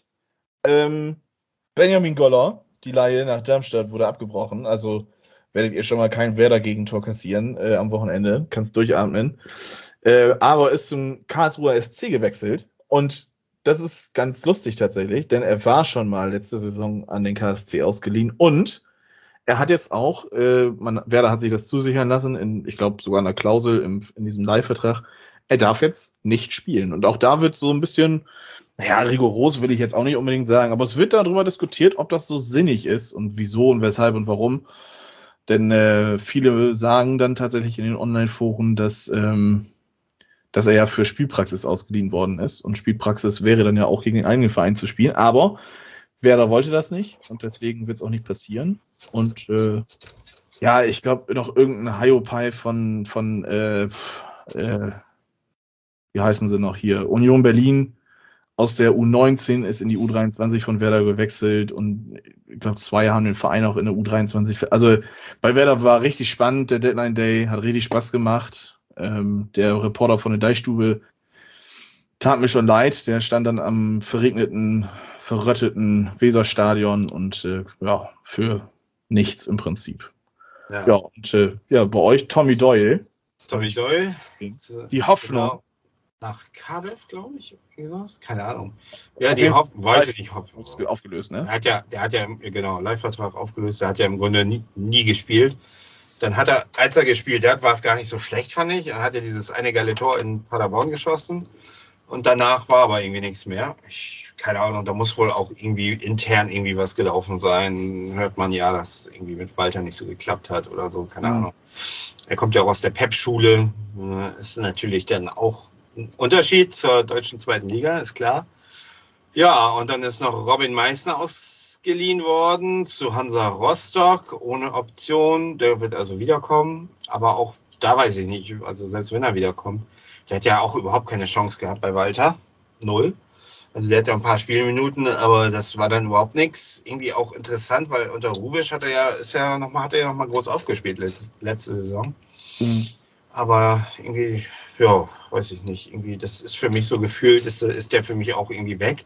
Ähm, Benjamin Goller, die Leihe nach Darmstadt wurde abgebrochen. Also werdet ihr schon mal kein Werder-Gegentor kassieren äh, am Wochenende. Kannst durchatmen. Äh, aber ist zum Karlsruher S C gewechselt. Und das ist ganz lustig tatsächlich, denn er war schon mal letzte Saison an den K S C ausgeliehen. Und er hat jetzt auch, äh, man, Werder hat sich das zusichern lassen, in, ich glaube sogar in einer Klausel im, in diesem Leihvertrag, er darf jetzt nicht spielen. Und auch da wird so ein bisschen, naja, rigoros will ich jetzt auch nicht unbedingt sagen, aber es wird darüber diskutiert, ob das so sinnig ist und wieso und weshalb und warum. Denn äh, viele sagen dann tatsächlich in den Online-Foren, dass, ähm, dass er ja für Spielpraxis ausgeliehen worden ist. Und Spielpraxis wäre dann ja auch gegen den eigenen Verein zu spielen. Aber Werder wollte das nicht und deswegen wird es auch nicht passieren. Und äh, ja, ich glaube noch irgendein Hiopai von, von äh, äh, wie heißen sie noch hier? Union Berlin aus der U neunzehn ist in die U dreiundzwanzig von Werder gewechselt und ich glaube, zwei haben den Verein auch in der U dreiundzwanzig. ver- Also bei Werder war richtig spannend, der Deadline Day hat richtig Spaß gemacht. Ähm, der Reporter von der Deichstube tat mir schon leid, der stand dann am verregneten, verrötteten Weserstadion und äh, ja, für nichts im Prinzip. Ja, und äh, ja, bei euch Tommy Doyle, Tommy Doyle. die Hoffnung. Genau. Nach Cardiff, glaube ich. Irgendwie sowas? Keine Ahnung. Ja, Auf die jeden Hoffnung, weiß ich nicht, Hoffnung. aufge- aufgelöst, ne? Der hat ja, der hat ja, genau, Leihvertrag aufgelöst. Der hat ja im Grunde nie, nie gespielt. Dann hat er, als er gespielt hat, war es gar nicht so schlecht, fand ich. Er hat ja dieses eine geile Tor in Paderborn geschossen. Und danach war aber irgendwie nichts mehr. Ich, keine Ahnung, da muss wohl auch irgendwie intern irgendwie was gelaufen sein. Hört man ja, dass es irgendwie mit Walter nicht so geklappt hat oder so, keine Mhm. Ahnung. Er kommt ja auch aus der Pep-Schule. Äh, Ist natürlich dann auch ein Unterschied zur deutschen zweiten Liga, ist klar. Ja, und dann ist noch Robin Meissner ausgeliehen worden zu Hansa Rostock ohne Option. Der wird also wiederkommen. Aber auch da weiß ich nicht, also selbst wenn er wiederkommt, der hat ja auch überhaupt keine Chance gehabt bei Walter. Null. Also der hat ja ein paar Spielminuten, aber das war dann überhaupt nichts. Irgendwie auch interessant, weil unter Rubisch hat er ja, ist ja noch mal, hat er ja noch mal groß aufgespielt letzte, letzte Saison. Mhm. aber irgendwie, ja, weiß ich nicht, irgendwie, das ist für mich so gefühlt, ist, ist der für mich auch irgendwie weg.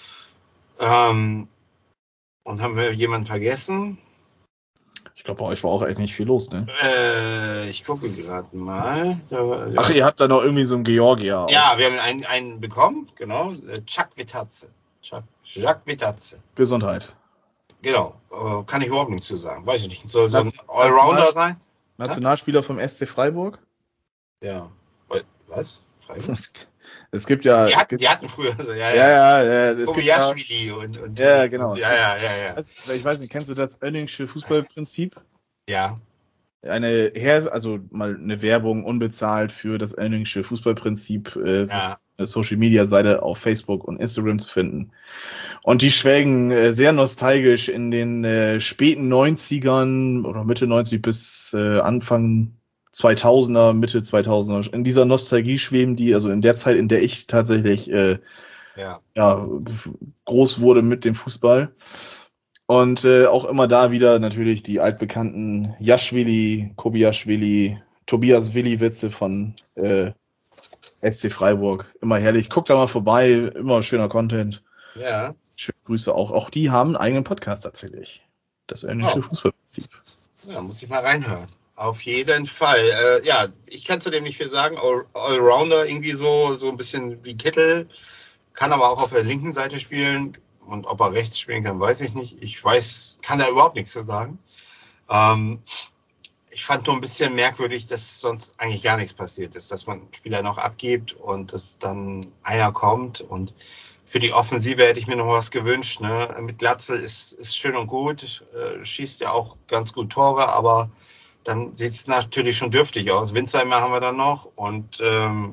Ähm, und haben wir jemanden vergessen? Ich glaube, bei euch war auch echt nicht viel los, ne? Äh, ich gucke gerade mal. Da, Ach, ihr habt da noch irgendwie so einen Georgier. Ja, wir haben einen, einen bekommen, genau. Chuck Vitazze. Chuck, Jacques Vitazze. Gesundheit. Genau. Äh, kann ich überhaupt nichts zu sagen. Weiß ich nicht. Soll so ein Nation- Allrounder National- sein? Nationalspieler vom S C Freiburg. Ja. Was? Freiburg? Es gibt ja. Die es hatten, gibt, die hatten früher so, ja, ja, ja. ja, ja. Es gibt ja, Kobayashi und, und. Ja, genau. Und, ja, ja, ja, ja. ich weiß nicht, kennst du das Oenningsche Fußballprinzip? Ja. Eine Her also mal eine Werbung unbezahlt für das Oenningsche Fußballprinzip, äh, Ja. eine Social Media Seite auf Facebook und Instagram zu finden. Und die schwelgen äh, sehr nostalgisch in den äh, späten neunzigern oder Mitte neunzig bis äh, Anfang zweitausender, Mitte zweitausender. In dieser Nostalgie schweben die, also in der Zeit, in der ich tatsächlich äh, Ja. ja, groß wurde mit dem Fußball. Und äh, auch immer da wieder natürlich die altbekannten Jaschwili, Kobiaschwili, Tobias Willi-Witze von äh, S C Freiburg. Immer herrlich. Guckt da mal vorbei, immer schöner Content. Ja. Schöne Grüße auch. Auch die haben einen eigenen Podcast tatsächlich. Das englische Oh. Fußballprinzip. Ja, muss ich mal reinhören. Auf jeden Fall. Äh, ja, ich kann zu dem nicht viel sagen. All, Allrounder irgendwie so, so ein bisschen wie Kittel. Kann aber auch auf der linken Seite spielen. Und ob er rechts spielen kann, weiß ich nicht. Ich weiß, kann da überhaupt nichts zu sagen. Ähm, ich fand nur ein bisschen merkwürdig, dass sonst eigentlich gar nichts passiert ist. Dass man Spieler noch abgibt und dass dann einer kommt. Und für die Offensive hätte ich mir noch was gewünscht. Ne? Mit Glatzel ist, ist schön und gut. Äh, schießt ja auch ganz gut Tore, aber dann sieht es natürlich schon dürftig aus. Winzheimer haben wir dann noch. Und ähm,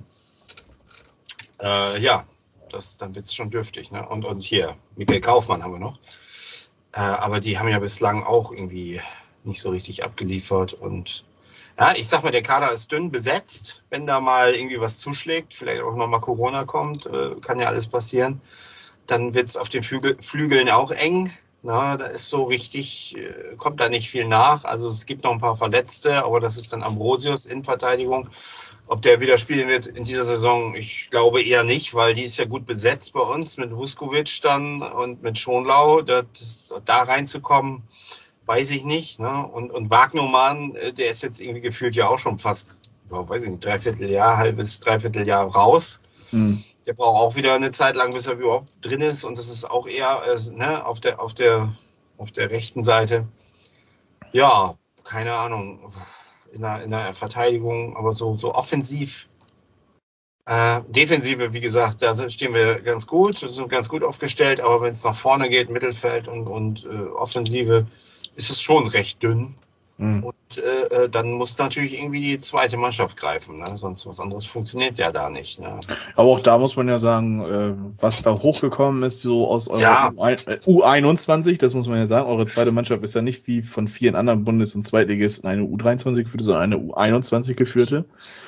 äh, ja, das, dann wird es schon dürftig. Ne? Und, und hier, Michael Kaufmann haben wir noch. Äh, aber die haben ja bislang auch irgendwie nicht so richtig abgeliefert. Und ja, ich sag mal, der Kader ist dünn besetzt. Wenn da mal irgendwie was zuschlägt, vielleicht auch nochmal Corona kommt, äh, kann ja alles passieren, dann wird es auf den Flügel, Flügeln auch eng. Na, da ist so richtig, äh, kommt da nicht viel nach. Also es gibt noch ein paar Verletzte, aber das ist dann Ambrosius in Verteidigung. Ob der wieder spielen wird in dieser Saison, ich glaube eher nicht, weil die ist ja gut besetzt bei uns mit Vuskovic dann und mit Schonlau. Das, da reinzukommen, weiß ich nicht. Ne? Und, und Wagnermann, der ist jetzt irgendwie gefühlt ja auch schon fast, ja, weiß ich nicht, Dreivierteljahr, halbes Dreivierteljahr raus. Hm. Der braucht auch wieder eine Zeit lang, bis er überhaupt drin ist. Und das ist auch eher äh, ne, auf, der, auf, der, auf der rechten Seite. Ja, keine Ahnung. In der, in der Verteidigung, aber so, so offensiv. Äh, Defensive, wie gesagt, da sind, stehen wir ganz gut, sind ganz gut aufgestellt. Aber wenn es nach vorne geht, Mittelfeld und, und äh, Offensive, ist es schon recht dünn. Hm. Und äh, dann muss natürlich irgendwie die zweite Mannschaft greifen. Ne? Sonst was anderes funktioniert ja da nicht. Ne? Aber auch da muss man ja sagen, äh, was da hochgekommen ist, so aus eurer Ja. U einundzwanzig, das muss man ja sagen, eure zweite Mannschaft ist ja nicht wie von vielen anderen Bundes- und Zweitligisten eine U dreiundzwanzig geführte, sondern eine U einundzwanzig geführte.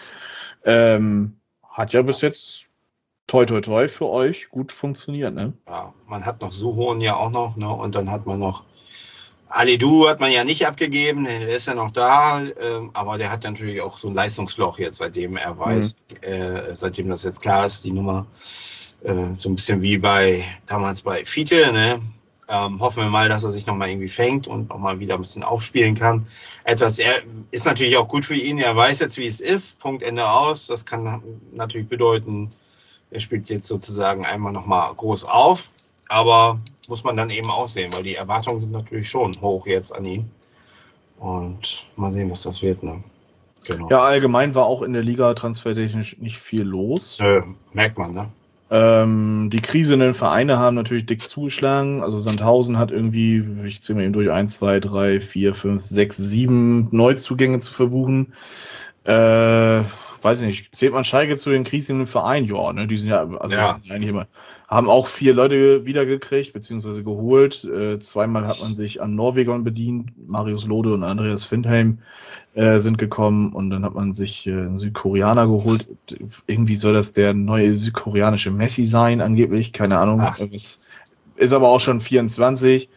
Ähm, hat ja bis jetzt toi toi toi für euch gut funktioniert, ne? Ja, man hat noch Suhonen ja auch noch, ne? Und dann hat man noch Alidou hat man ja nicht abgegeben, der ist ja noch da, ähm, aber der hat natürlich auch so ein Leistungsloch jetzt, seitdem er weiß, mhm. äh, seitdem das jetzt klar ist, die Nummer, äh, so ein bisschen wie bei damals bei Fiete, ne? Ähm, hoffen wir mal, dass er sich nochmal irgendwie fängt und nochmal wieder ein bisschen aufspielen kann. Etwas, er ist natürlich auch gut für ihn, er weiß jetzt, wie es ist, Punkt, Ende aus. Das kann natürlich bedeuten, er spielt jetzt sozusagen einmal nochmal groß auf, aber muss man dann eben auch sehen, weil die Erwartungen sind natürlich schon hoch jetzt an ihn. Und mal sehen, was das wird. Ne? Genau. Ja, allgemein war auch in der Liga transfertechnisch nicht viel los. Äh, merkt man, ne? Ähm, die krisenden Vereine haben natürlich dick zugeschlagen. Also Sandhausen hat irgendwie, ich zähle mal eben durch, eins, zwei, drei, vier, fünf, sechs, sieben Neuzugänge zu verbuchen. Äh, weiß ich nicht, zählt man Schalke zu den krisenden Vereinen? Ja, ne? Die sind ja, also Ja. sind eigentlich immer, haben auch vier Leute wiedergekriegt, beziehungsweise geholt. Äh, zweimal hat man sich an Norwegern bedient. Marius Lode und Andreas Findheim äh, sind gekommen und dann hat man sich äh, einen Südkoreaner geholt. Irgendwie soll das der neue südkoreanische Messi sein, angeblich. Keine Ahnung. Ach. Das ist aber auch schon vierundzwanzig.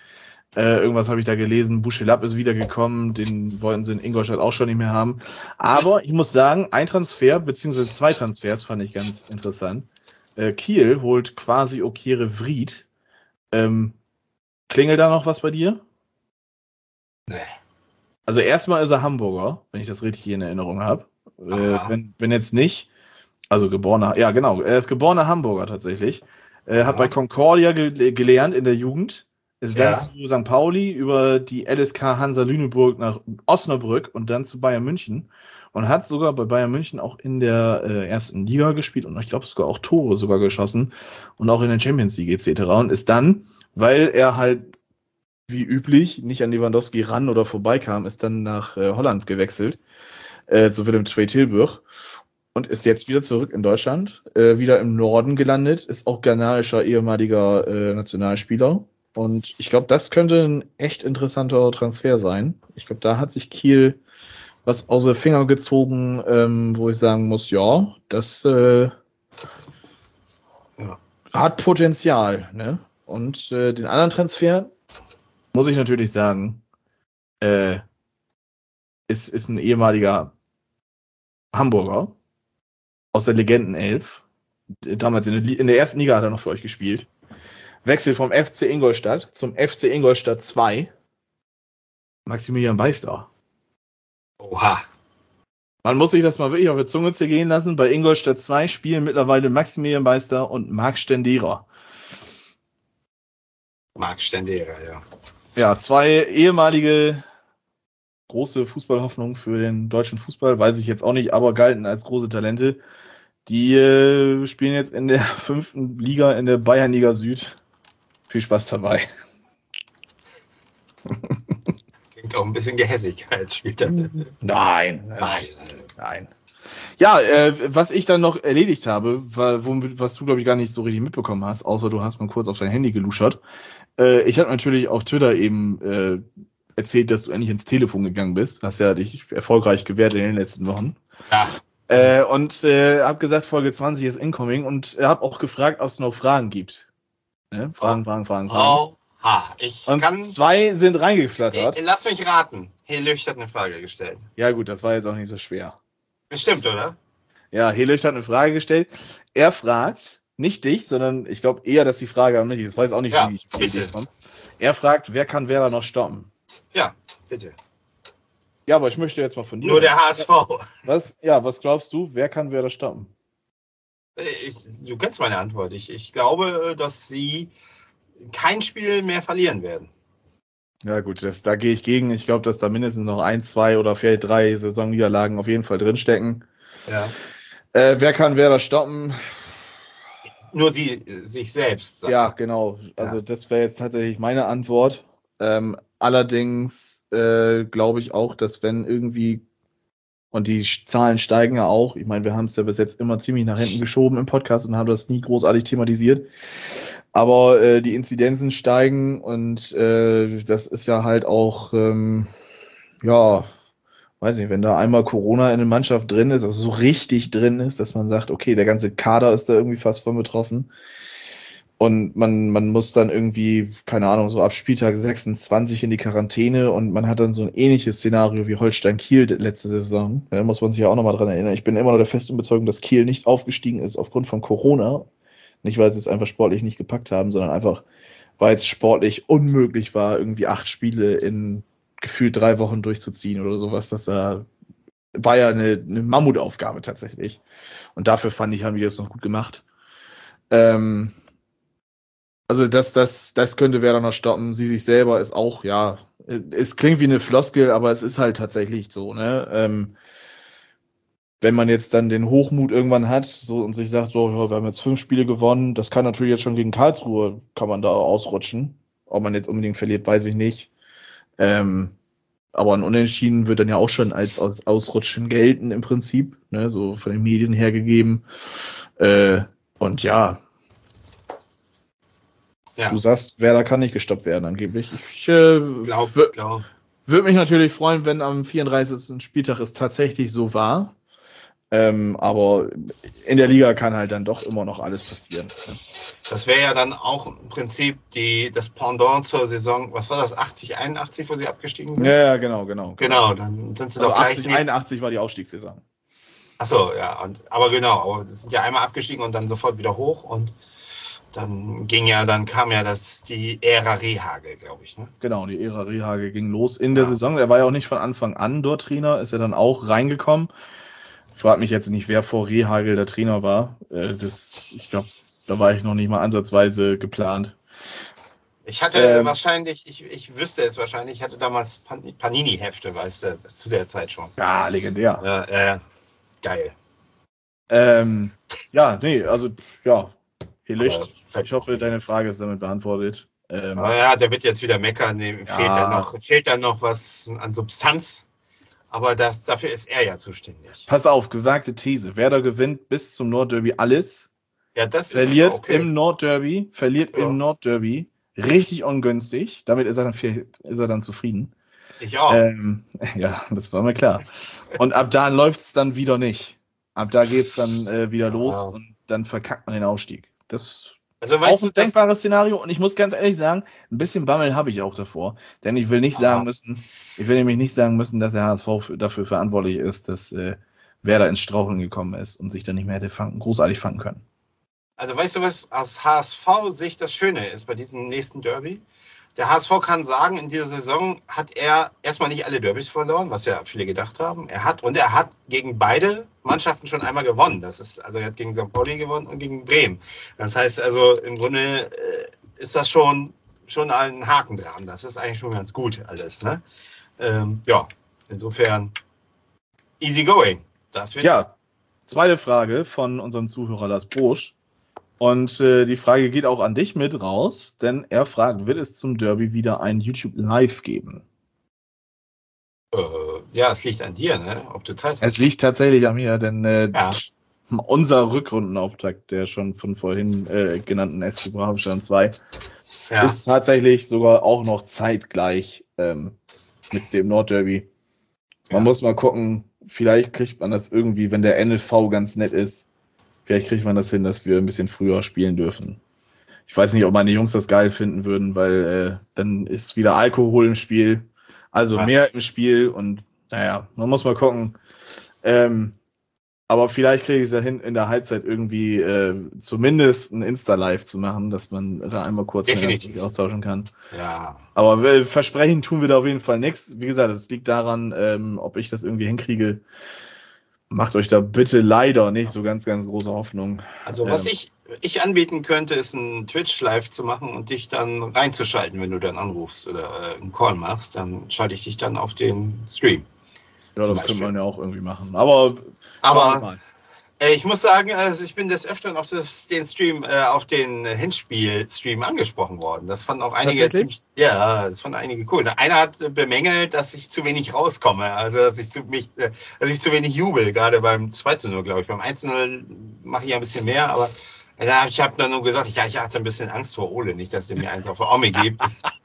Äh, irgendwas habe ich da gelesen. Bouchelab ist wiedergekommen. Den wollten sie in Ingolstadt auch schon nicht mehr haben. Aber ich muss sagen, ein Transfer, beziehungsweise zwei Transfers fand ich ganz interessant. Äh, Kiel holt quasi Okere Vried. Ähm, klingelt da noch was bei dir? Nee. Also erstmal ist er Hamburger, wenn ich das richtig in Erinnerung habe. Äh, wenn, wenn jetzt nicht, also geborener, ja genau, er ist geborener Hamburger tatsächlich. Äh, hat bei Concordia ge- gelernt in der Jugend, ist dann Ja. zu Sankt Pauli über die L S K Hansa Lüneburg nach Osnabrück und dann zu Bayern München und hat sogar bei Bayern München auch in der äh, ersten Liga gespielt und ich glaube sogar auch Tore sogar geschossen und auch in der Champions League et cetera. Und ist dann, weil er halt wie üblich nicht an Lewandowski ran oder vorbeikam, ist dann nach äh, Holland gewechselt, äh, zu Willem zwei Tilburg und ist jetzt wieder zurück in Deutschland, äh, wieder im Norden gelandet, ist auch ghanaischer ehemaliger äh, Nationalspieler und ich glaube, das könnte ein echt interessanter Transfer sein. Ich glaube, da hat sich Kiel was aus den Fingern gezogen, ähm, wo ich sagen muss, ja, das äh, Ja. hat Potenzial, ne? Und äh, den anderen Transfer muss ich natürlich sagen, äh, ist, ist ein ehemaliger Hamburger aus der Legendenelf. Damals in der, Li- in der ersten Liga hat er noch für euch gespielt. Wechselt vom F C Ingolstadt zum F C Ingolstadt zwei. Maximilian Beister. Oha. Man muss sich das mal wirklich auf die Zunge zergehen lassen. Bei Ingolstadt zwei spielen mittlerweile Maximilian Beister und Marc Stendera. Marc Stendera, ja. Ja, zwei ehemalige große Fußballhoffnungen für den deutschen Fußball, weiß ich jetzt auch nicht, aber galten als große Talente. Die äh, spielen jetzt in der fünften Liga, in der Bayernliga Süd. Viel Spaß dabei. Klingt auch ein bisschen Gehässigkeit spielt er. Nein, nein, Nein. nein. Ja, äh, was ich dann noch erledigt habe, war, womit, was du, glaube ich, gar nicht so richtig mitbekommen hast, außer du hast mal kurz auf dein Handy geluschert. Äh, ich habe natürlich auf Twitter eben äh, erzählt, dass du endlich ins Telefon gegangen bist. Hast ja dich erfolgreich gewehrt in den letzten Wochen. Ja. Äh, und äh, habe gesagt, Folge zwanzig ist incoming und habe auch gefragt, ob es noch Fragen gibt. Ne? Fragen, Oh. Fragen, Fragen, Fragen. Oha. Ich Und kann. zwei sind reingeflattert. Ey, lass mich raten. Helücht hat eine Frage gestellt. Ja gut, das war jetzt auch nicht so schwer. Bestimmt, oder? Ja, Helücht hat eine Frage gestellt. Er fragt, nicht dich, sondern ich glaube eher, dass die Frage an mich ist. Ich weiß auch nicht, Ja, wie ich auf die bitte. Idee komme. Er fragt, wer kann Werder noch stoppen? Ja, bitte. Ja, aber ich möchte jetzt mal von dir. Nur der H S V. Was, ja, was glaubst du, wer kann Werder stoppen? Ich, du kennst meine Antwort. Ich, ich glaube, dass sie kein Spiel mehr verlieren werden. Ja gut, das, da gehe ich gegen. Ich glaube, dass da mindestens noch ein, zwei oder vielleicht drei Saisonniederlagen auf jeden Fall drinstecken. Ja. Äh, wer kann Werder stoppen? Nur sie sich selbst. sag Ja, mal. genau. Also Ja. das wäre jetzt tatsächlich meine Antwort. Ähm, allerdings äh, glaube ich auch, dass wenn irgendwie, und die Sch- Zahlen steigen ja auch, ich meine, wir haben es ja bis jetzt immer ziemlich nach hinten geschoben im Podcast und haben das nie großartig thematisiert, aber äh, die Inzidenzen steigen und äh, das ist ja halt auch, ähm, ja, weiß nicht, wenn da einmal Corona in der Mannschaft drin ist, also so richtig drin ist, dass man sagt, okay, der ganze Kader ist da irgendwie fast von betroffen. Und man, man muss dann irgendwie, keine Ahnung, so ab Spieltag sechsundzwanzig in die Quarantäne und man hat dann so ein ähnliches Szenario wie Holstein Kiel letzte Saison. Da muss man sich ja auch nochmal dran erinnern. Ich bin immer noch der festen Überzeugung, dass Kiel nicht aufgestiegen ist aufgrund von Corona. Nicht, weil sie es einfach sportlich nicht gepackt haben, sondern einfach, weil es sportlich unmöglich war, irgendwie acht Spiele in gefühlt drei Wochen durchzuziehen oder sowas. Das äh, war ja eine, eine Mammutaufgabe tatsächlich. Und dafür fand ich, haben die das noch gut gemacht. Ähm, Also das, das, das könnte Werder noch stoppen. Sie sich selber ist auch, ja, es klingt wie eine Floskel, aber es ist halt tatsächlich so, ne? Ähm, wenn man jetzt dann den Hochmut irgendwann hat, so und sich sagt, so, ja, wir haben jetzt fünf Spiele gewonnen, das kann natürlich jetzt schon gegen Karlsruhe, kann man da ausrutschen. Ob man jetzt unbedingt verliert, weiß ich nicht. Ähm, aber ein Unentschieden wird dann ja auch schon als aus, Ausrutschen gelten im Prinzip, ne? So von den Medien hergegeben. Äh, und ja, Ja. du sagst, Werder kann nicht gestoppt werden, angeblich. Ich äh, Glaub, wür- glaub. würde mich natürlich freuen, wenn am vierunddreißigsten Spieltag es tatsächlich so war. Ähm, aber in der Liga kann halt dann doch immer noch alles passieren. Das wäre ja dann auch im Prinzip die, das Pendant zur Saison, was war das, achtzig, einundachtzig, wo sie abgestiegen sind? Ja, ja, genau, genau. Genau, dann sind sie Also doch gleich achtzig, nächst- einundachtzig war die Aufstiegssaison. Achso, ja, und, aber genau, aber sie sind ja einmal abgestiegen und dann sofort wieder hoch und dann ging ja, dann kam ja das, die Ära Rehhagel, glaube ich, ne? Genau, die Ära Rehhagel ging los in der Ja. Saison. Er war ja auch nicht von Anfang an dort Trainer, ist er dann auch reingekommen. Ich frage mich jetzt nicht, wer vor Rehhagel der Trainer war. Äh, das, ich glaube, da war ich noch nicht mal ansatzweise geplant. Ich hatte Ähm. wahrscheinlich, ich, ich wüsste es wahrscheinlich, ich hatte damals Pan- Panini-Hefte, weißt du, zu der Zeit schon. Ja, legendär. Ja, äh, geil. Ähm, ja, nee, also, ja, hier Aber Licht. fällt Ich hoffe, mir deine Frage ist damit beantwortet. Ähm, Aber ja, der wird jetzt wieder meckern, dem Ja. fehlt, da noch, fehlt da noch was an Substanz. Aber das, dafür ist er ja zuständig. Pass auf, gewagte These. Werder gewinnt bis zum Nordderby alles. Ja, das Verliert ist okay. im Nordderby, verliert Ja. im Nordderby richtig ungünstig. Damit ist er dann, viel, ist er dann zufrieden. Ich auch. Ähm, ja, das war mir klar. Und ab da läuft es dann wieder nicht. Ab da geht es dann äh, wieder Ja. los und dann verkackt man den Aufstieg. Das also ist weißt auch du, ein das, denkbares Szenario. Und ich muss ganz ehrlich sagen, ein bisschen Bammel habe ich auch davor. Denn ich will nicht Aha. sagen müssen, ich will nämlich nicht sagen müssen, dass der H S V für, dafür verantwortlich ist, dass äh, Werder ins Straucheln gekommen ist und sich dann nicht mehr hätte fangen, großartig fangen können. also weißt du, was aus H S V-Sicht das Schöne ist bei diesem nächsten Derby? Der H S V kann sagen, in dieser Saison hat er erstmal nicht alle Derbys verloren, was ja viele gedacht haben. Er hat, und er hat gegen beide Mannschaften schon einmal gewonnen. Das ist, also er hat gegen Sankt Pauli gewonnen und gegen Bremen. Das heißt also, im Grunde äh, ist das schon, schon ein Haken dran. Das ist eigentlich schon ganz gut alles, ne? Ähm, ja, insofern easy going. Das wird Ja, zweite Frage von unserem Zuhörer Lars Brosch. Und äh, die Frage geht auch an dich mit raus, denn er fragt, wird es zum Derby wieder ein YouTube Live geben? Äh, ja, es liegt an dir, ne? Ob du Zeit hast. Es liegt tatsächlich an mir, denn äh, Ja. unser Rückrundenauftakt, der schon von vorhin äh, genannten S C Braunschweig zwei, Ja. ist tatsächlich sogar auch noch zeitgleich ähm, mit dem Nordderby. Man Ja. muss mal gucken, vielleicht kriegt man das irgendwie, wenn der N L V ganz nett ist, vielleicht kriegt man das hin, dass wir ein bisschen früher spielen dürfen. Ich weiß nicht, ob meine Jungs das geil finden würden, weil äh, dann ist wieder Alkohol im Spiel, also Ja. mehr im Spiel und naja, man muss mal gucken. Ähm, aber vielleicht kriege ich es ja hin, in der Halbzeit irgendwie äh, zumindest ein Insta-Live zu machen, dass man da einmal kurz Definitiv. miteinander austauschen kann. Ja. Aber äh, versprechen tun wir da auf jeden Fall nichts. Wie gesagt, es liegt daran, ähm, ob ich das irgendwie hinkriege. Macht euch da bitte leider nicht so ganz, ganz große Hoffnung. Also was Ähm. ich, ich anbieten könnte, ist ein Twitch-Live zu machen und dich dann reinzuschalten, wenn du dann anrufst oder äh, einen Call machst, dann schalte ich dich dann auf den Stream. Ja, Zum das könnte Beispiel. man ja auch irgendwie machen. Aber, schauen wir Aber mal. äh, ich muss sagen, also ich bin des Öfteren auf das, den Stream, äh, auf den Hinspiel-Stream angesprochen worden. Das fanden auch einige Tatsächlich? ziemlich, ja, das fanden einige cool. Einer hat äh, bemängelt, dass ich zu wenig rauskomme, also dass ich zu mich, äh, dass ich zu wenig jubel, gerade beim zwei zu null, glaube ich. Beim eins zu null mache ich ja ein bisschen mehr, aber ja, ich habe dann nur gesagt, ja, ich hatte ein bisschen Angst vor Ole, nicht, dass er mir eins auf der Omi gibt.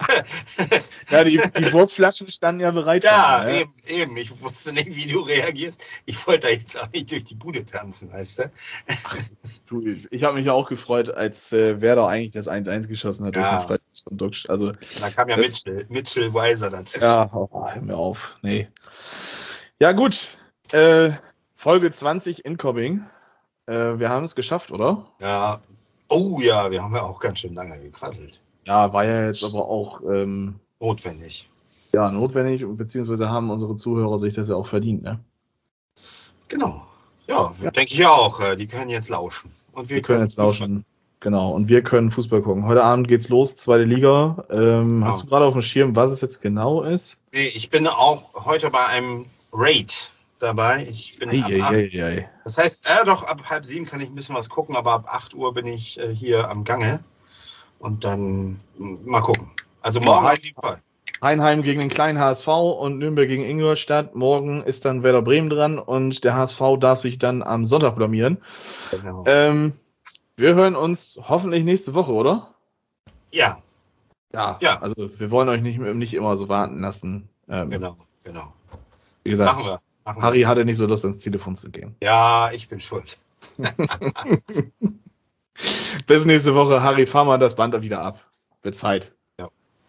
Ja, die, die Wurflaschen standen ja bereit. Ja, schon, ne? eben, eben. Ich wusste nicht, wie du reagierst. Ich wollte da jetzt auch nicht durch die Bude tanzen, weißt du? Du, ich habe mich ja auch gefreut, als äh, Werder eigentlich das eins eins geschossen hat durch Ja. den Freistoß von Duxch. Also, Da kam ja Das- Mitchell, Mitchell Weiser dazu. ja, oh, hör mir auf. Nee. Ja, gut. Äh, Folge zwanzig Incoming. Äh, wir haben es geschafft, oder? Ja. Oh ja, wir haben ja auch ganz schön lange gequasselt. Ja, war ja jetzt aber auch ähm, Notwendig. ja, notwendig, beziehungsweise haben unsere Zuhörer sich das ja auch verdient, ne? Genau. Ja, denke ich auch. äh, Die können jetzt lauschen. Und wir, Wir können jetzt Fußball- lauschen. Genau, und wir können Fußball gucken. Heute Abend geht's los, zweite Liga. Ähm, Ja. Hast du gerade auf dem Schirm, was es jetzt genau ist? Nee, ich bin auch heute bei einem Raid dabei. Ich bin ab acht, Eieieiei. das heißt, äh, doch, ab halb sieben kann ich ein bisschen was gucken, aber ab acht Uhr bin ich äh, hier am Gange. Und dann m, mal gucken. Also morgen Boah, auf jeden Fall. Heinheim gegen den kleinen H S V und Nürnberg gegen Ingolstadt. Morgen ist dann Werder Bremen dran und der H S V darf sich dann am Sonntag blamieren. Genau. Ähm, wir hören uns hoffentlich nächste Woche, oder? Ja, Ja. Ja. Also wir wollen euch nicht, nicht immer so warten lassen. Ähm, genau, genau. Wie gesagt, Machen wir. Machen wir. Harry hatte nicht so Lust, ans Telefon zu gehen. Ja, ich bin schuld. Bis nächste Woche. Harry, fahr mal das Band wieder ab. Wird Zeit. Ja.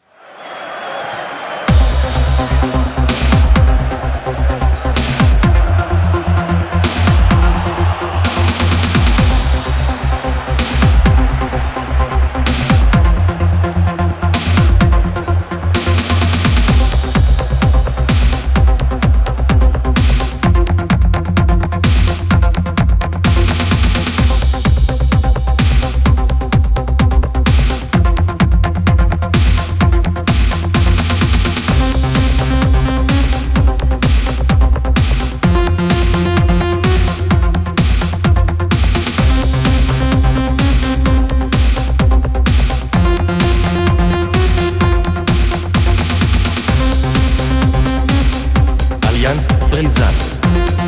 Allianz Brisant.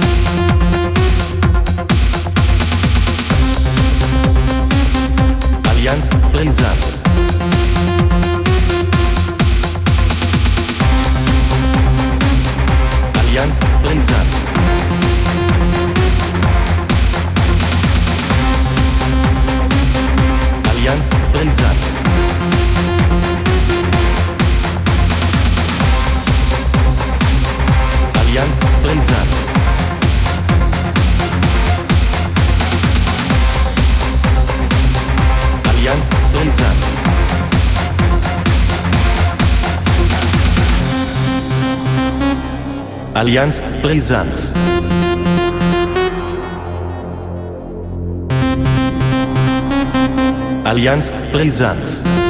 Allianz Brisant. Allianz Brisant. Allianz Brisant. Allianz Brisant. Allianz Brisant. Allianz Brisant. Allianz Brisant.